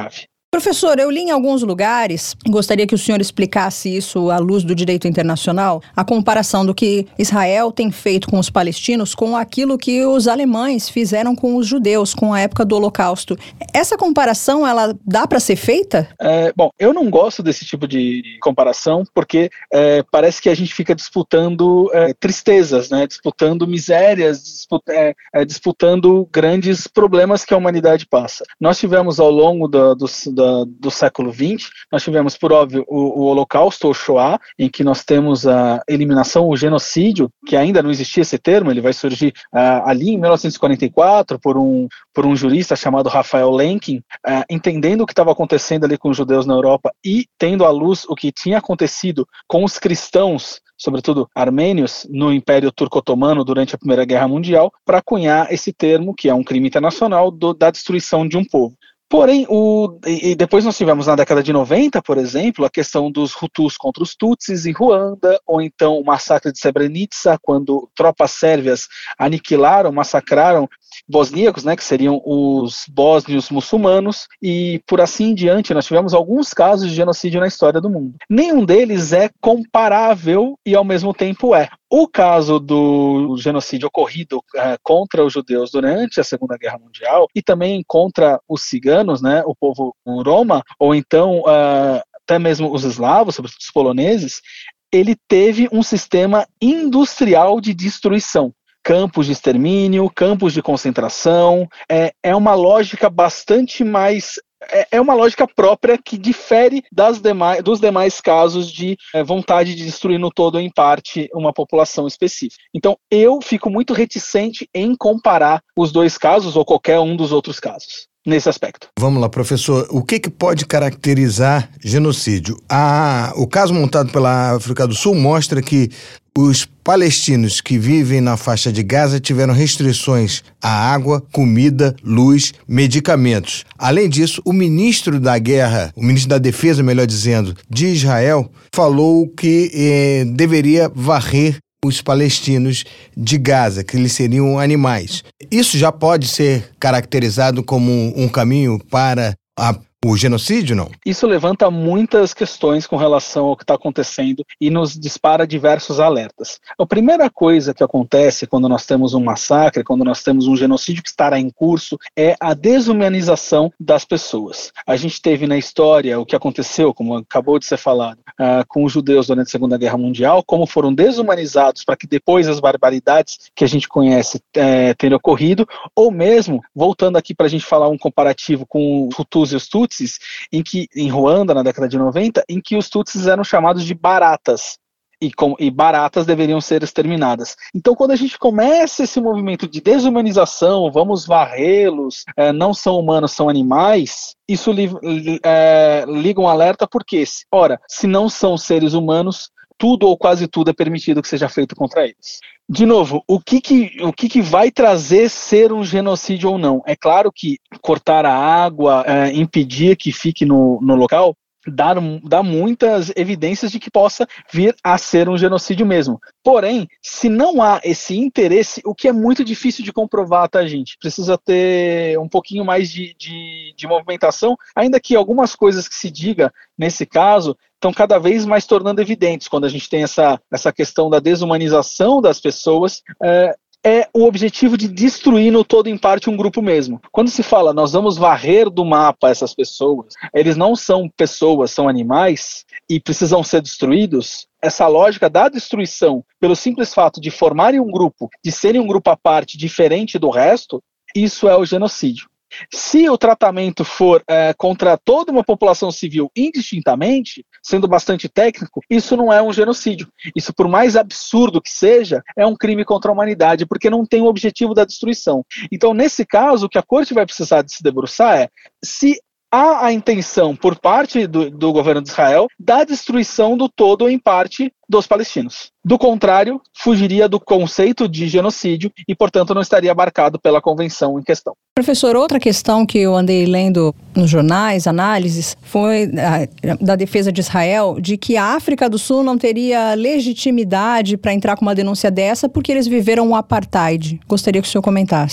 Professor, eu li em alguns lugares, gostaria que o senhor explicasse isso à luz do direito internacional, a comparação do que Israel tem feito com os palestinos com aquilo que os alemães fizeram com os judeus, com a época do Holocausto. Essa comparação, ela dá para ser feita? É,
bom, eu não gosto desse tipo de comparação, porque é, parece que a gente fica disputando é, tristezas, né? Disputando misérias, disputa, é, é, disputando grandes problemas que a humanidade passa. Nós tivemos ao longo do, do, do do século vinte, nós tivemos, por óbvio, o, o Holocausto, ou Shoah, em que nós temos a eliminação, o genocídio, que ainda não existia esse termo, ele vai surgir uh, ali em mil novecentos e quarenta e quatro, por um, por um jurista chamado Raphael Lemkin, uh, entendendo o que estava acontecendo ali com os judeus na Europa e tendo à luz o que tinha acontecido com os cristãos, sobretudo armênios, no Império Turco-Otomano durante a Primeira Guerra Mundial, para cunhar esse termo, que é um crime internacional, do, da destruição de um povo. Porém, o, e depois nós tivemos na década de noventa, por exemplo, a questão dos Hutus contra os Tutsis em Ruanda, ou então o massacre de Srebrenica, quando tropas sérvias aniquilaram, massacraram bosníacos, né, que seriam os bósnios muçulmanos, e por assim em diante nós tivemos alguns casos de genocídio na história do mundo. Nenhum deles é comparável e ao mesmo tempo é. O caso do genocídio ocorrido uh, contra os judeus durante a Segunda Guerra Mundial e também contra os ciganos, né, o povo Roma, ou então uh, até mesmo os eslavos, sobretudo os poloneses, ele teve um sistema industrial de destruição. Campos de extermínio, campos de concentração, é, é uma lógica bastante mais... É, é uma lógica própria que difere das demais, dos demais casos de é, vontade de destruir no todo ou em parte uma população específica. Então, eu fico muito reticente em comparar os dois casos ou qualquer um dos outros casos nesse aspecto.
Vamos lá, professor. O que, que pode caracterizar genocídio? Ah, o caso montado pela África do Sul mostra que os palestinos que vivem na faixa de Gaza tiveram restrições à água, comida, luz, medicamentos. Além disso, o ministro da Guerra, o ministro da Defesa, melhor dizendo, de Israel, falou que eh, deveria varrer os palestinos de Gaza, que eles seriam animais. Isso já pode ser caracterizado como um caminho para a o genocídio, não?
Isso levanta muitas questões com relação ao que está acontecendo e nos dispara diversos alertas. A primeira coisa que acontece quando nós temos um massacre, quando nós temos um genocídio que estará em curso, é a desumanização das pessoas. A gente teve na história o que aconteceu, como acabou de ser falado, uh, com os judeus durante a Segunda Guerra Mundial, como foram desumanizados para que depois as barbaridades que a gente conhece é, tenham ocorrido, ou mesmo, voltando aqui para a gente falar um comparativo com os Hutus e os Tutsis, em que em Ruanda, na década de noventa, em que os Tutsis eram chamados de baratas, e, com, e baratas deveriam ser exterminadas. Então, quando a gente começa esse movimento de desumanização, vamos varrê-los, é, não são humanos, são animais, isso li, li, é, liga um alerta, porque, ora, se não são seres humanos, tudo ou quase tudo é permitido que seja feito contra eles. De novo, o que que, o que que vai trazer ser um genocídio ou não? É claro que cortar a água, é, impedir que fique no, no local, dá, dá muitas evidências de que possa vir a ser um genocídio mesmo. Porém, se não há esse interesse, o que é muito difícil de comprovar, tá, gente? Precisa ter um pouquinho mais de, de, de movimentação, ainda que algumas coisas que se diga nesse caso estão cada vez mais tornando evidentes quando a gente tem essa, essa questão da desumanização das pessoas, é, é o objetivo de destruir no todo em parte um grupo mesmo. Quando se fala, nós vamos varrer do mapa essas pessoas, eles não são pessoas, são animais e precisam ser destruídos, essa lógica da destruição, pelo simples fato de formarem um grupo, de serem um grupo à parte diferente do resto, isso é o genocídio. Se o tratamento for é, contra toda uma população civil indistintamente, sendo bastante técnico, isso não é um genocídio. Isso, por mais absurdo que seja, é um crime contra a humanidade, porque não tem o objetivo da destruição. Então, nesse caso, o que a corte vai precisar de se debruçar é se há a intenção, por parte do, do governo de Israel, da destruição do todo ou em parte dos palestinos. Do contrário, fugiria do conceito de genocídio e, portanto, não estaria abarcado pela convenção em questão.
Professor, outra questão que eu andei lendo nos jornais, análises, foi a, da defesa de Israel, de que a África do Sul não teria legitimidade para entrar com uma denúncia dessa porque eles viveram o apartheid. Gostaria que o senhor comentasse.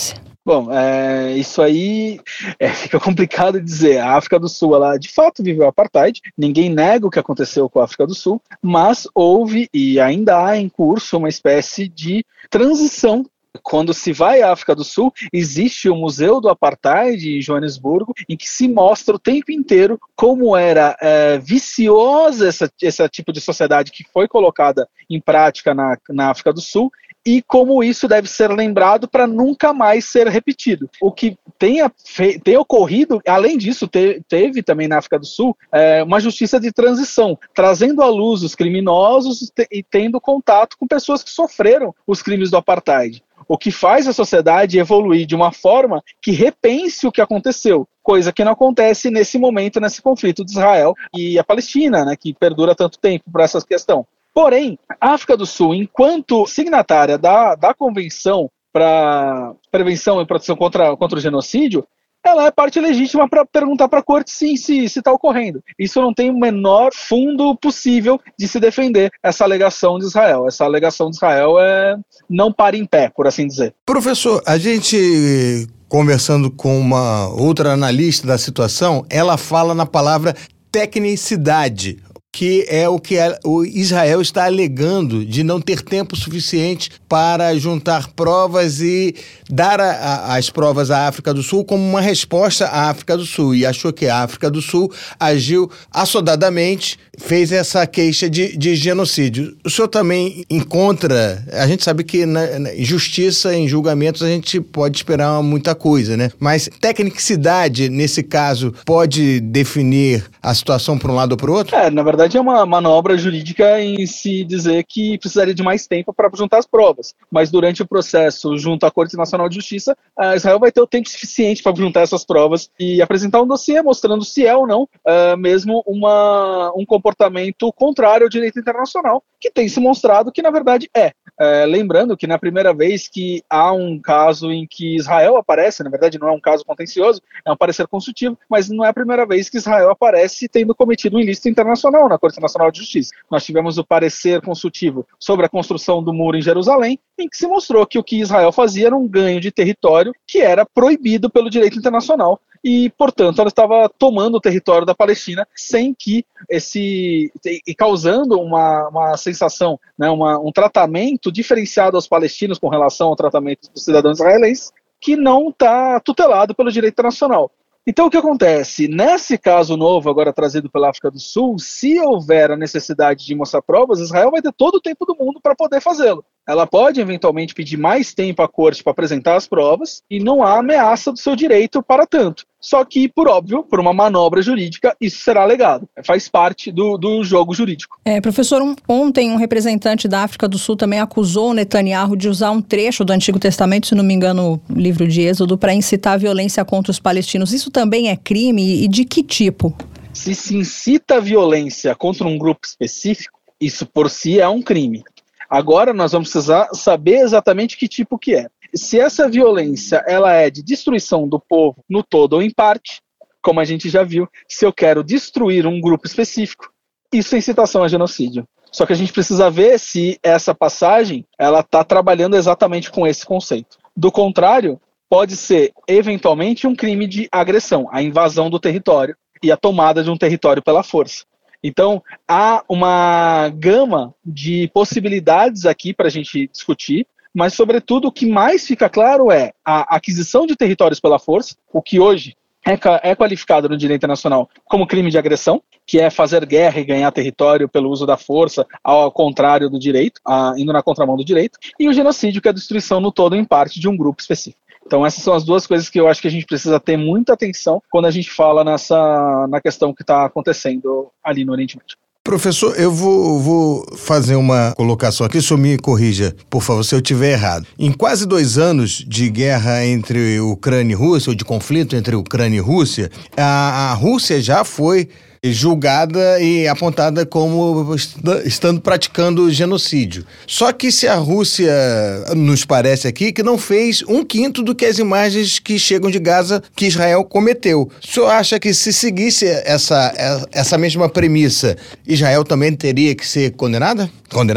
Bom, é, isso aí é, fica complicado dizer. A África do Sul, ela de fato viveu apartheid, ninguém nega o que aconteceu com a África do Sul, mas houve e ainda há em curso uma espécie de transição. Quando se vai à África do Sul, existe o Museu do Apartheid em Joanesburgo, em que se mostra o tempo inteiro como era é, viciosa essa, esse tipo de sociedade que foi colocada em prática na, na África do Sul, e como isso deve ser lembrado para nunca mais ser repetido. O que tenha, tenha ocorrido, além disso, te, teve também na África do Sul é, uma justiça de transição, trazendo à luz os criminosos te, e tendo contato com pessoas que sofreram os crimes do apartheid. O que faz a sociedade evoluir de uma forma que repense o que aconteceu, coisa que não acontece nesse momento, nesse conflito de Israel e a Palestina, né, que perdura tanto tempo por essa questão. Porém, a África do Sul, enquanto signatária da, da Convenção para Prevenção e Proteção contra, contra o Genocídio, ela é parte legítima para perguntar para a corte sim, se está ocorrendo. Isso não tem o menor fundo possível de se defender essa alegação de Israel. Essa alegação de Israel é, não para em pé, por assim dizer.
Professor, a gente, conversando com uma outra analista da situação, ela fala na palavra tecnicidade, que é o que o Israel está alegando de não ter tempo suficiente para juntar provas e dar a, a, as provas à África do Sul como uma resposta à África do Sul. E achou que a África do Sul agiu assodadamente, fez essa queixa de, de genocídio. O senhor também encontra... A gente sabe que na, na justiça, em julgamentos, a gente pode esperar muita coisa, né? Mas tecnicidade, nesse caso, pode definir a situação para um lado ou para o outro?
É, na verdade, é uma manobra jurídica em se dizer que precisaria de mais tempo para juntar as provas. Mas durante o processo junto à Corte Nacional de Justiça, a Israel vai ter o tempo suficiente para juntar essas provas e apresentar um dossiê mostrando se é ou não uh, mesmo uma, um comportamento contrário ao direito internacional, que tem se mostrado que, na verdade, é. Uh, lembrando que na primeira vez que há um caso em que Israel aparece, na verdade não é um caso contencioso, é um parecer consultivo, mas não é a primeira vez que Israel aparece tendo cometido um ilícito internacional na Corte Nacional de Justiça. Nós tivemos o parecer consultivo sobre a construção do muro em Jerusalém, em que se mostrou que o que Israel fazia era um ganho de território que era proibido pelo direito internacional e, portanto, ela estava tomando o território da Palestina sem que esse... e causando uma, uma sensação, né, uma, um tratamento diferenciado aos palestinos com relação ao tratamento dos cidadãos israelenses, que não está tutelado pelo direito internacional. Então, o que acontece? Nesse caso novo, agora trazido pela África do Sul, se houver a necessidade de mostrar provas, Israel vai ter todo o tempo do mundo para poder fazê-lo. Ela pode, eventualmente, pedir mais tempo à corte para apresentar as provas e não há ameaça do seu direito para tanto. Só que, por óbvio, por uma manobra jurídica, isso será alegado. Faz parte do, do jogo jurídico.
É, professor, um, ontem um representante da África do Sul também acusou o Netanyahu de usar um trecho do Antigo Testamento, se não me engano, o livro de Êxodo, para incitar a violência contra os palestinos. Isso também é crime e de que tipo?
Se se incita a violência contra um grupo específico, isso por si é um crime. Agora nós vamos precisar saber exatamente que tipo que é. Se essa violência ela é de destruição do povo no todo ou em parte, como a gente já viu, se eu quero destruir um grupo específico, isso é incitação a genocídio. Só que a gente precisa ver se essa passagem ela está trabalhando exatamente com esse conceito. Do contrário, pode ser eventualmente um crime de agressão, a invasão do território e a tomada de um território pela força. Então, há uma gama de possibilidades aqui para a gente discutir, mas, sobretudo, o que mais fica claro é a aquisição de territórios pela força, o que hoje é, é qualificado no direito internacional como crime de agressão, que é fazer guerra e ganhar território pelo uso da força, ao contrário do direito, a, indo na contramão do direito, e o genocídio, que é a destruição no todo ou em parte de um grupo específico. Então essas são as duas coisas que eu acho que a gente precisa ter muita atenção quando a gente fala nessa, na questão que está acontecendo ali no Oriente Médio.
Professor, eu vou, vou fazer uma colocação aqui, o senhor me corrija, por favor, se eu estiver errado. Em quase dois anos de guerra entre Ucrânia e Rússia, ou de conflito entre Ucrânia e Rússia, a, a Rússia já foi julgada e apontada como estando praticando genocídio. Só que se a Rússia, nos parece aqui, que não fez um quinto do que as imagens que chegam de Gaza que Israel cometeu. O senhor acha que se seguisse essa, essa mesma premissa, Israel também teria que ser condenada? Condenado?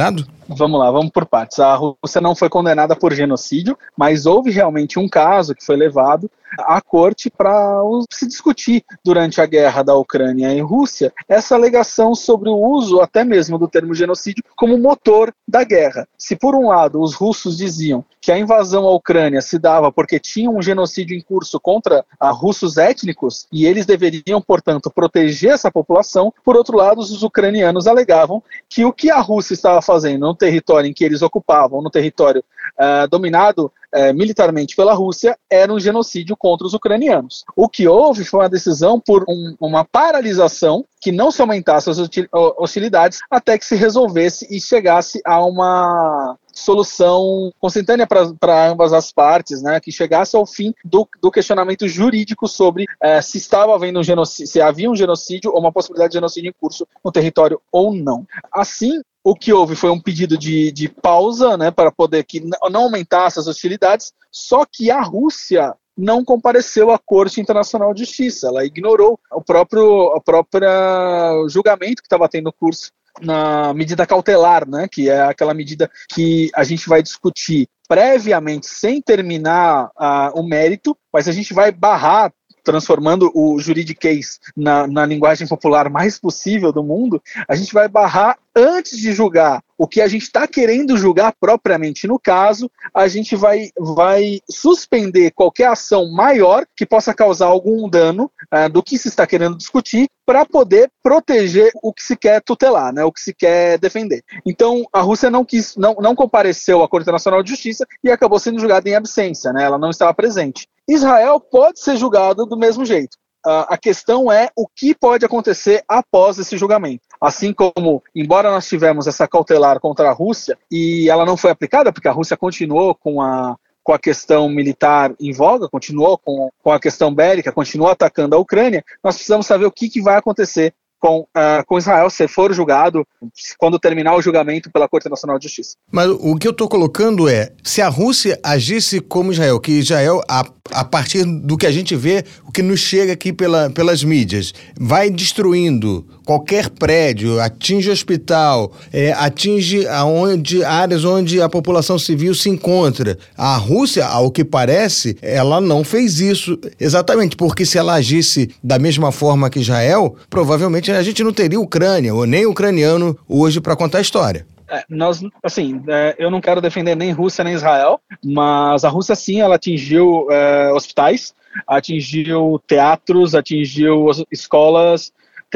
Vamos lá, vamos por partes. A Rússia não foi condenada por genocídio, mas houve realmente um caso que foi levado à corte para se discutir durante a guerra da Ucrânia e Rússia essa alegação sobre o uso até mesmo do termo genocídio como motor da guerra. Se por um lado os russos diziam que a invasão à Ucrânia se dava porque tinha um genocídio em curso contra a russos étnicos e eles deveriam, portanto, proteger essa população, por outro lado os ucranianos alegavam que o que a Rússia estava fazendo no território em que eles ocupavam, no território uh, dominado uh, militarmente pela Rússia, era um genocídio contra os ucranianos. O que houve foi uma decisão por um, uma paralisação que não se aumentasse as hostilidades até que se resolvesse e chegasse a uma solução consentânea para ambas as partes, né, que chegasse ao fim do, do questionamento jurídico sobre eh, se estava havendo um genocídio, se havia um genocídio ou uma possibilidade de genocídio em curso no território ou não. Assim, o que houve foi um pedido de, de pausa, né, para poder que não aumentasse as hostilidades, só que a Rússia não compareceu à Corte Internacional de Justiça, ela ignorou o próprio, o próprio julgamento que estava tendo curso na medida cautelar, né, que é aquela medida que a gente vai discutir previamente, sem terminar uh, o mérito, mas a gente vai barrar, transformando o juridiquês na, na linguagem popular mais possível do mundo, a gente vai barrar antes de julgar o que a gente está querendo julgar propriamente no caso, a gente vai, vai suspender qualquer ação maior que possa causar algum dano uh, do que se está querendo discutir para poder proteger o que se quer tutelar, né, o que se quer defender. Então, a Rússia não, quis, não, não compareceu à Corte Internacional de Justiça e acabou sendo julgada em absência, né, ela não estava presente. Israel pode ser julgado do mesmo jeito. Uh, a questão é o que pode acontecer após esse julgamento. Assim como, embora nós tivemos essa cautelar contra a Rússia, e ela não foi aplicada, porque a Rússia continuou com a, com a questão militar em voga, continuou com, com a questão bélica, continuou atacando a Ucrânia, nós precisamos saber o que, que vai acontecer com, uh, com Israel, se for julgado, quando terminar o julgamento pela Corte Internacional de Justiça.
Mas o que eu estou colocando é, se a Rússia agisse como Israel, que Israel, a, a partir do que a gente vê, o que nos chega aqui pela, pelas mídias, vai destruindo qualquer prédio, atinge hospital, é, atinge aonde, áreas onde a população civil se encontra. A Rússia, ao que parece, ela não fez isso exatamente, porque se ela agisse da mesma forma que Israel, provavelmente a gente não teria Ucrânia, ou nem ucraniano hoje para contar a história.
É, nós, assim, é, eu não quero defender nem Rússia nem Israel, mas a Rússia sim, ela atingiu é, hospitais, atingiu teatros, atingiu escolas,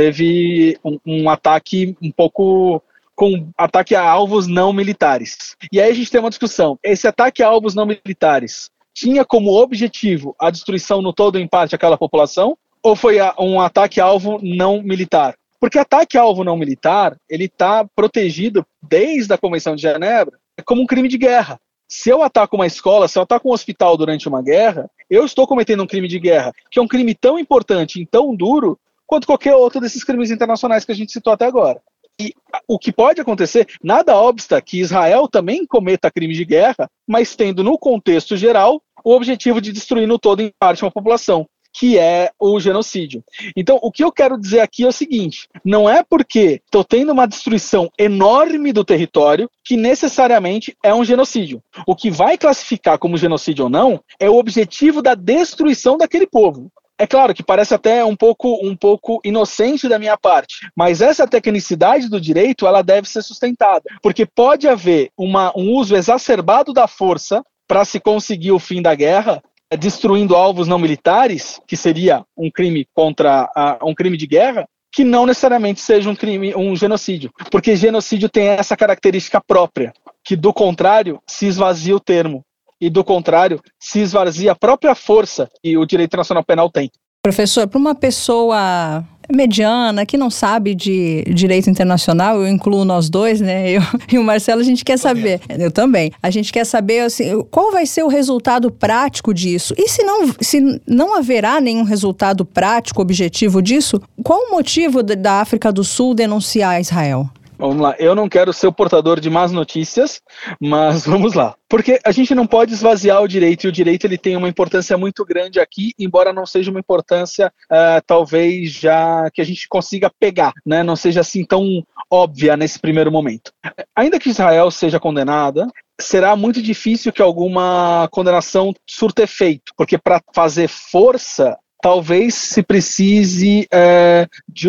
teve um, um ataque um pouco com ataque a alvos não militares. E aí a gente tem uma discussão, esse ataque a alvos não militares tinha como objetivo a destruição no todo ou em parte daquela população, ou foi um ataque-alvo não militar? Porque ataque-alvo não militar, ele está protegido desde a Convenção de Genebra como um crime de guerra. Se eu ataco uma escola, se eu ataco um hospital durante uma guerra, eu estou cometendo um crime de guerra, que é um crime tão importante e tão duro quanto qualquer outro desses crimes internacionais que a gente citou até agora. E o que pode acontecer, nada obsta que Israel também cometa crimes de guerra, mas tendo no contexto geral o objetivo de destruir no todo em parte uma população, que é o genocídio. Então, o que eu quero dizer aqui é o seguinte, não é porque estou tendo uma destruição enorme do território que necessariamente é um genocídio. O que vai classificar como genocídio ou não é o objetivo da destruição daquele povo. É claro que parece até um pouco, um pouco inocente da minha parte, mas essa tecnicidade do direito ela deve ser sustentada, porque pode haver uma, um uso exacerbado da força para se conseguir o fim da guerra, destruindo alvos não militares, que seria um crime contra uh, um crime de guerra, que não necessariamente seja um crime, um genocídio, porque genocídio tem essa característica própria, que do contrário se esvazia o termo, e do contrário se esvazia a própria força que o direito internacional penal tem.
Professor, para uma pessoa mediana, que não sabe de direito internacional, eu incluo nós dois, né? Eu e o Marcelo, a gente quer saber. Eu também. A gente quer saber, assim, qual vai ser o resultado prático disso? E se não, se não haverá nenhum resultado prático, objetivo disso, qual o motivo da África do Sul denunciar Israel?
Vamos lá, eu não quero ser o portador de más notícias, mas vamos lá. Porque a gente não pode esvaziar o direito, e o direito ele tem uma importância muito grande aqui, embora não seja uma importância uh, talvez já que a gente consiga pegar, né? Não seja assim tão óbvia nesse primeiro momento. Ainda que Israel seja condenada, será muito difícil que alguma condenação surta efeito, porque para fazer força, talvez se precise é, de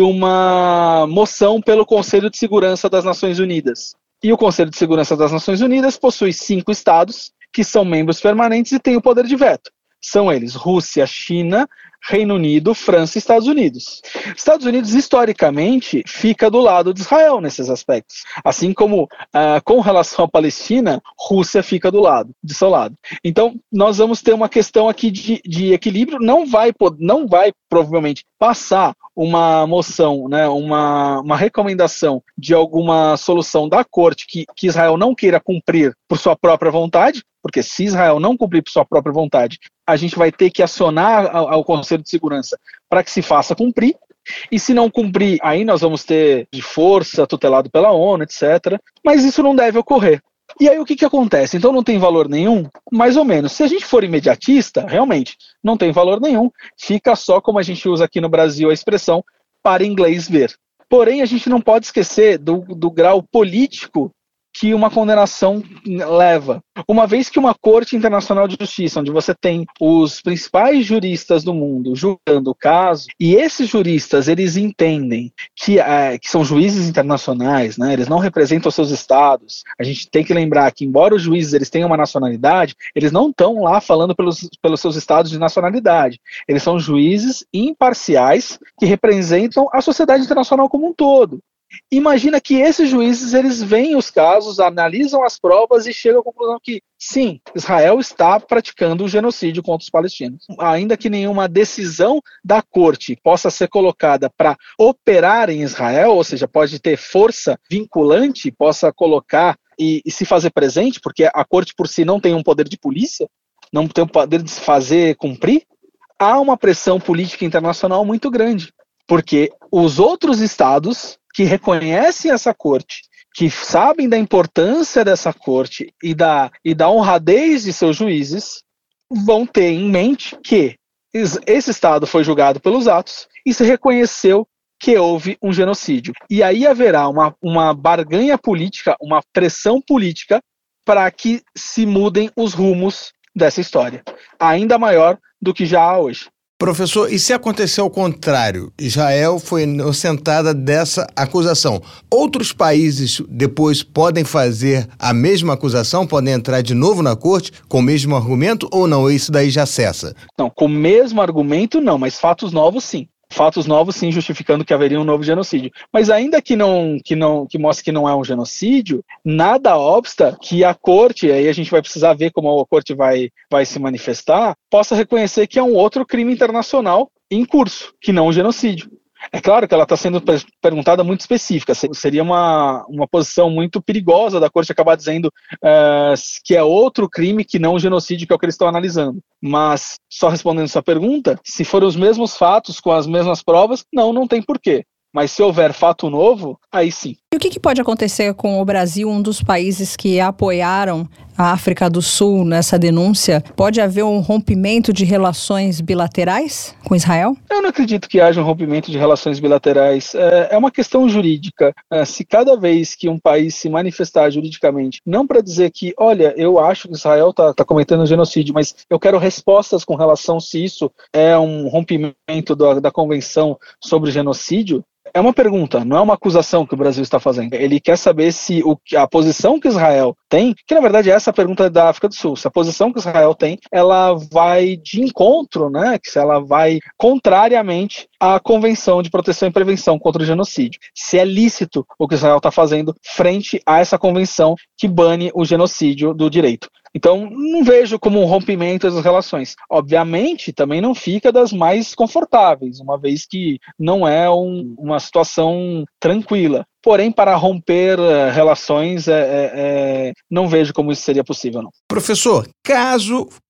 uma moção pelo Conselho de Segurança das Nações Unidas. E o Conselho de Segurança das Nações Unidas possui cinco estados que são membros permanentes e têm o poder de veto. São eles Rússia, China, Reino Unido, França e Estados Unidos. Estados Unidos, historicamente, fica do lado de Israel nesses aspectos. Assim como, uh, com relação à Palestina, Rússia fica do lado, de seu lado. Então, nós vamos ter uma questão aqui de, de equilíbrio. Não vai, não vai, provavelmente, passar uma moção, né, uma, uma recomendação de alguma solução da corte que, que Israel não queira cumprir por sua própria vontade, porque se Israel não cumprir por sua própria vontade, a gente vai ter que acionar ao, ao Conselho de Segurança para que se faça cumprir, e se não cumprir, aí nós vamos ter de força, tutelado pela ONU, etcétera. Mas isso não deve ocorrer. E aí o que, que acontece? Então não tem valor nenhum? Mais ou menos. Se a gente for imediatista, realmente, não tem valor nenhum. Fica só, como a gente usa aqui no Brasil a expressão, para inglês ver. Porém, a gente não pode esquecer do, do grau político que uma condenação leva. Uma vez que uma Corte Internacional de Justiça, onde você tem os principais juristas do mundo julgando o caso, e esses juristas, eles entendem que, é, que são juízes internacionais, né, eles não representam os seus estados. A gente tem que lembrar que, embora os juízes eles tenham uma nacionalidade, eles não estão lá falando pelos, pelos seus estados de nacionalidade. Eles são juízes imparciais que representam a sociedade internacional como um todo. Imagina que esses juízes, eles veem os casos, analisam as provas e chegam à conclusão que, sim, Israel está praticando o genocídio contra os palestinos. Ainda que nenhuma decisão da corte possa ser colocada para operar em Israel, ou seja, pode ter força vinculante, possa colocar e, e se fazer presente, porque a corte por si não tem um poder de polícia, não tem o poder de se fazer cumprir, há uma pressão política internacional muito grande, porque os outros estados que reconhecem essa corte, que sabem da importância dessa corte e da, e da honradez de seus juízes, vão ter em mente que esse Estado foi julgado pelos atos e se reconheceu que houve um genocídio. E aí haverá uma, uma barganha política, uma pressão política para que se mudem os rumos dessa história, ainda maior do que já há hoje.
Professor, e se acontecer ao contrário? Israel foi inocentada dessa acusação. Outros países depois podem fazer a mesma acusação? Podem entrar de novo na corte com o mesmo argumento ou não? Isso daí já cessa?
Não, com o mesmo argumento não, mas fatos novos sim. Fatos novos, sim, justificando que haveria um novo genocídio. Mas ainda que não, que não, que mostre que não é um genocídio, nada obsta que a corte, aí a gente vai precisar ver como a corte vai, vai se manifestar, possa reconhecer que é um outro crime internacional em curso, que não um genocídio. É claro que ela está sendo perguntada muito específica, seria uma, uma posição muito perigosa da corte acabar dizendo uh, que é outro crime que não o genocídio, que é o que eles estão analisando. Mas, só respondendo sua pergunta, se forem os mesmos fatos, com as mesmas provas, não, não tem porquê. Mas se houver fato novo, aí sim.
E o que, que pode acontecer com o Brasil, um dos países que apoiaram a África do Sul nessa denúncia? Pode haver um rompimento de relações bilaterais com Israel?
Eu não acredito que haja um rompimento de relações bilaterais. É, é uma questão jurídica. É, se cada vez que um país se manifestar juridicamente, não para dizer que, olha, eu acho que Israel está tá cometendo um genocídio, mas eu quero respostas com relação se isso é um rompimento da, da Convenção sobre Genocídio, é uma pergunta, não é uma acusação que o Brasil está fazendo. Ele quer saber se o, a posição que Israel tem, que na verdade é essa a pergunta da África do Sul, se a posição que Israel tem, ela vai de encontro, né, que se ela vai contrariamente à Convenção de Proteção e Prevenção contra o Genocídio. Se é lícito o que Israel está fazendo frente a essa convenção que bane o genocídio do direito. Então, não vejo como um rompimento das relações. Obviamente, também não fica das mais confortáveis, uma vez que não é um, uma situação tranquila. Porém, para romper uh, relações, é, é, é, não vejo como isso seria possível, não.
Professor, caso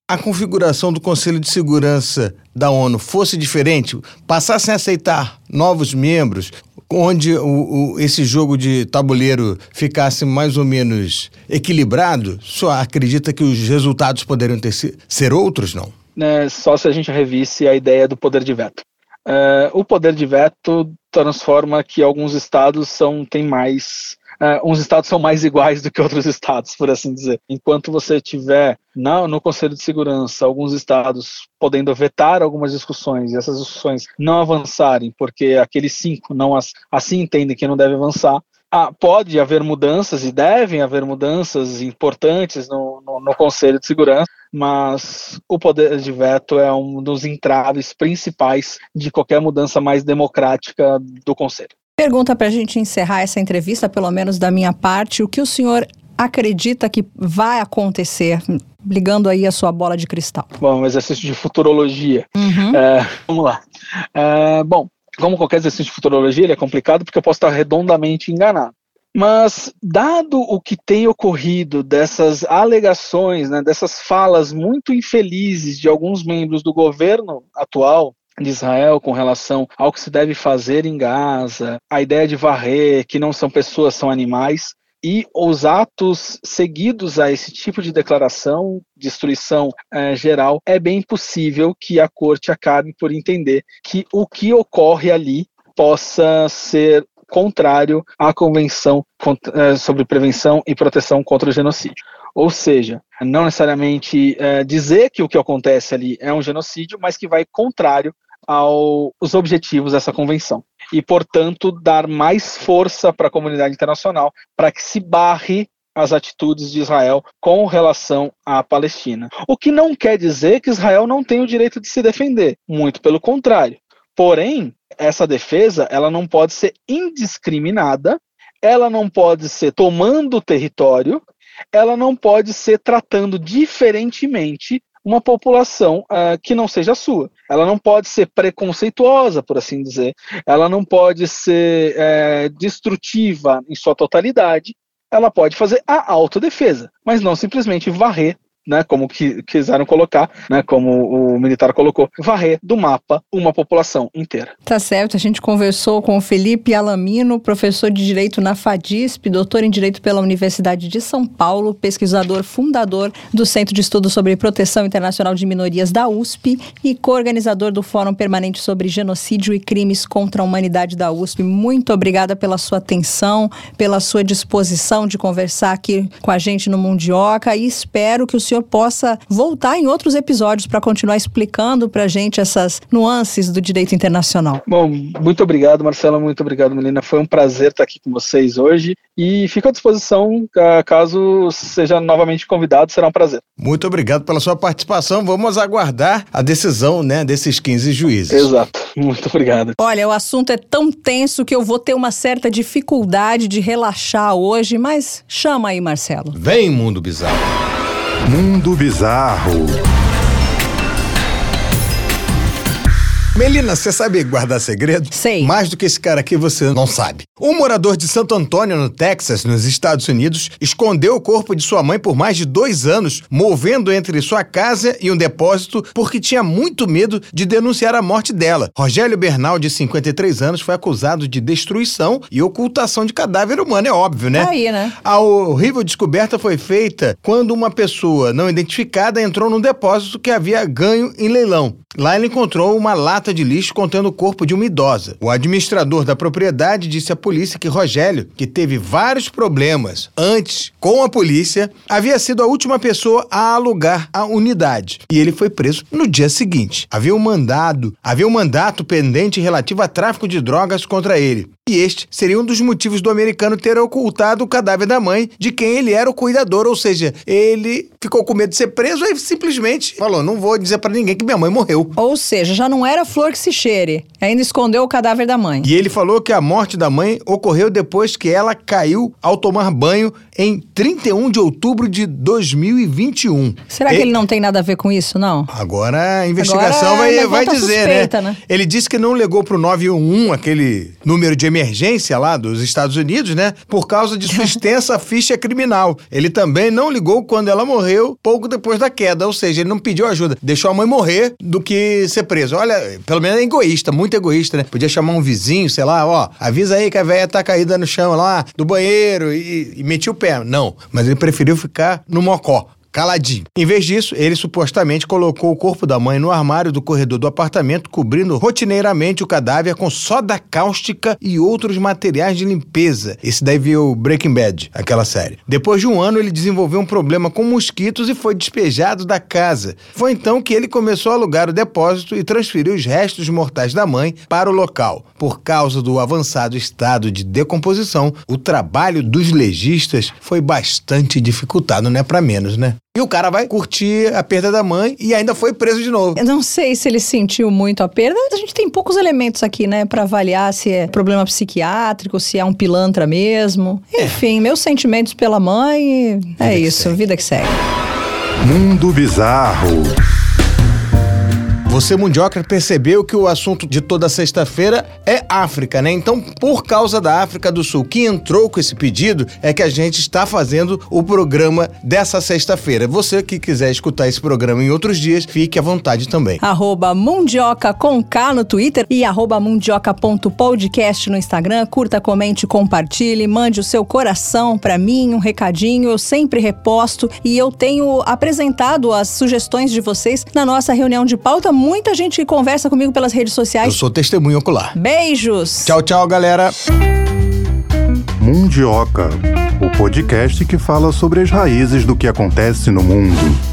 a configuração do Conselho de Segurança da ONU fosse diferente, passassem a aceitar novos membros, onde o, o, esse jogo de tabuleiro ficasse mais ou menos equilibrado, só acredita que os resultados poderiam ter, ser outros, não?
É, só se a gente revisse a ideia do poder de veto. É, o poder de veto transforma que alguns estados são, têm mais... Uh, uns estados são mais iguais do que outros estados, por assim dizer. Enquanto você tiver na, no Conselho de Segurança alguns estados podendo vetar algumas discussões e essas discussões não avançarem porque aqueles cinco não as, assim entendem que não deve avançar, ah, pode haver mudanças e devem haver mudanças importantes no, no, no Conselho de Segurança, mas o poder de veto é um dos entraves principais de qualquer mudança mais democrática do Conselho.
Pergunta para a gente encerrar essa entrevista, pelo menos da minha parte, o que o senhor acredita que vai acontecer, ligando aí a sua bola de cristal?
Bom, um exercício de futurologia.
Uhum.
É, vamos lá. É, bom, como qualquer exercício de futurologia, ele é complicado porque eu posso estar redondamente enganado. Mas, dado o que tem ocorrido dessas alegações, né, dessas falas muito infelizes de alguns membros do governo atual de Israel com relação ao que se deve fazer em Gaza, a ideia de varrer, que não são pessoas, são animais, e os atos seguidos a esse tipo de declaração, destruição eh, geral, é bem possível que a corte acabe por entender que o que ocorre ali possa ser contrário à Convenção sobre Prevenção e Proteção contra o Genocídio. Ou seja, não necessariamente é, dizer que o que acontece ali é um genocídio, mas que vai contrário aos objetivos dessa convenção. E, portanto, dar mais força para a comunidade internacional para que se barre as atitudes de Israel com relação à Palestina. O que não quer dizer que Israel não tem o direito de se defender, muito pelo contrário. Porém, essa defesa ela não pode ser indiscriminada, ela não pode ser tomando território, ela não pode ser tratando diferentemente uma população uh, que não seja sua. Ela não pode ser preconceituosa, por assim dizer. Ela não pode ser é, destrutiva em sua totalidade. Ela pode fazer a autodefesa, mas não simplesmente varrer, né, como que quiseram colocar, né, como o militar colocou, varrer do mapa uma população inteira.
Tá certo, a gente conversou com o Felipe Alamino, professor de Direito na FADISP, doutor em Direito pela Universidade de São Paulo, pesquisador fundador do Centro de Estudos sobre Proteção Internacional de Minorias da U S P e coorganizador do Fórum Permanente sobre Genocídio e Crimes contra a Humanidade da U S P. Muito obrigada pela sua atenção, pela sua disposição de conversar aqui com a gente no Mundioca e espero que o senhor possa voltar em outros episódios para continuar explicando para a gente essas nuances do direito internacional.
Bom, muito obrigado, Marcela, muito obrigado, Melina. Foi um prazer estar aqui com vocês hoje e fico à disposição caso seja novamente convidado, será um prazer.
Muito obrigado pela sua participação. Vamos aguardar a decisão, né, desses quinze juízes.
Exato, muito obrigado.
Olha, o assunto é tão tenso que eu vou ter uma certa dificuldade de relaxar hoje, mas chama aí, Marcelo.
Vem, Mundo Bizarro.
Mundo Bizarro.
Melina, você sabe guardar segredo?
Sei.
Mais do que esse cara aqui você não sabe. Um morador de Santo Antônio, no Texas, nos Estados Unidos, escondeu o corpo de sua mãe por mais de dois anos, movendo entre sua casa e um depósito porque tinha muito medo de denunciar a morte dela. Rogério Bernal, de cinquenta e três anos, foi acusado de destruição e ocultação de cadáver humano, é óbvio, né?
Aí, né?
A horrível descoberta foi feita quando uma pessoa não identificada entrou num depósito que havia ganho em leilão. Lá ele encontrou uma lata de lixo contendo o corpo de uma idosa. O administrador da propriedade disse à polícia que Rogério, que teve vários problemas antes com a polícia, havia sido a última pessoa a alugar a unidade. E ele foi preso no dia seguinte. Havia um mandado, havia um mandato pendente relativo a tráfico de drogas contra ele. E este seria um dos motivos do americano ter ocultado o cadáver da mãe, de quem ele era o cuidador, ou seja, ele ficou com medo de ser preso e simplesmente falou, não vou dizer pra ninguém que minha mãe morreu.
Ou seja, já não era flor que se cheire, ainda escondeu o cadáver da mãe.
E ele falou que a morte da mãe ocorreu depois que ela caiu ao tomar banho em trinta e um de outubro de dois mil e vinte e um.
Será que ele, ele não tem nada a ver com isso, não?
Agora a investigação
Agora,
vai, vai dizer,
suspeita,
né?
né?
Ele disse que não ligou pro nove um um, aquele número de emergência lá dos Estados Unidos, né? Por causa de sua extensa ficha criminal. Ele também não ligou quando ela morreu, pouco depois da queda. Ou seja, ele não pediu ajuda. Deixou a mãe morrer do que ser preso. Olha, pelo menos é egoísta, muito egoísta, né? Podia chamar um vizinho, sei lá, ó, avisa aí que a velha tá caída no chão lá, do banheiro, e, e metia o pé. Não, mas ele preferiu ficar no mocó. Caladinho. Em vez disso, ele supostamente colocou o corpo da mãe no armário do corredor do apartamento, cobrindo rotineiramente o cadáver com soda cáustica e outros materiais de limpeza. Esse daí viu Breaking Bad, aquela série. Depois de um ano, ele desenvolveu um problema com mosquitos e foi despejado da casa. Foi então que ele começou a alugar o depósito e transferiu os restos mortais da mãe para o local. Por causa do avançado estado de decomposição, o trabalho dos legistas foi bastante dificultado, não é pra menos, né? E o cara vai curtir a perda da mãe e ainda foi preso de novo.
Eu não sei se ele sentiu muito a perda. A gente tem poucos elementos aqui, né? Pra avaliar se é problema psiquiátrico, se é um pilantra mesmo. Enfim, é. meus sentimentos pela mãe. Vida é isso, segue. Vida que segue.
Mundo Bizarro.
Você, Mundioca, percebeu que o assunto de toda sexta-feira é África, né? Então, por causa da África do Sul, que entrou com esse pedido, é que a gente está fazendo o programa dessa sexta-feira. Você que quiser escutar esse programa em outros dias, fique à vontade também.
Arroba Mundioca com K no Twitter e arroba mundioca.podcast no Instagram. Curta, comente, compartilhe, mande o seu coração pra mim, um recadinho. Eu sempre reposto e eu tenho apresentado as sugestões de vocês na nossa reunião de pauta. Muita gente conversa comigo pelas redes sociais.
Eu sou testemunho ocular.
Beijos!
Tchau, tchau, galera!
Mundioca, o podcast que fala sobre as raízes do que acontece no mundo.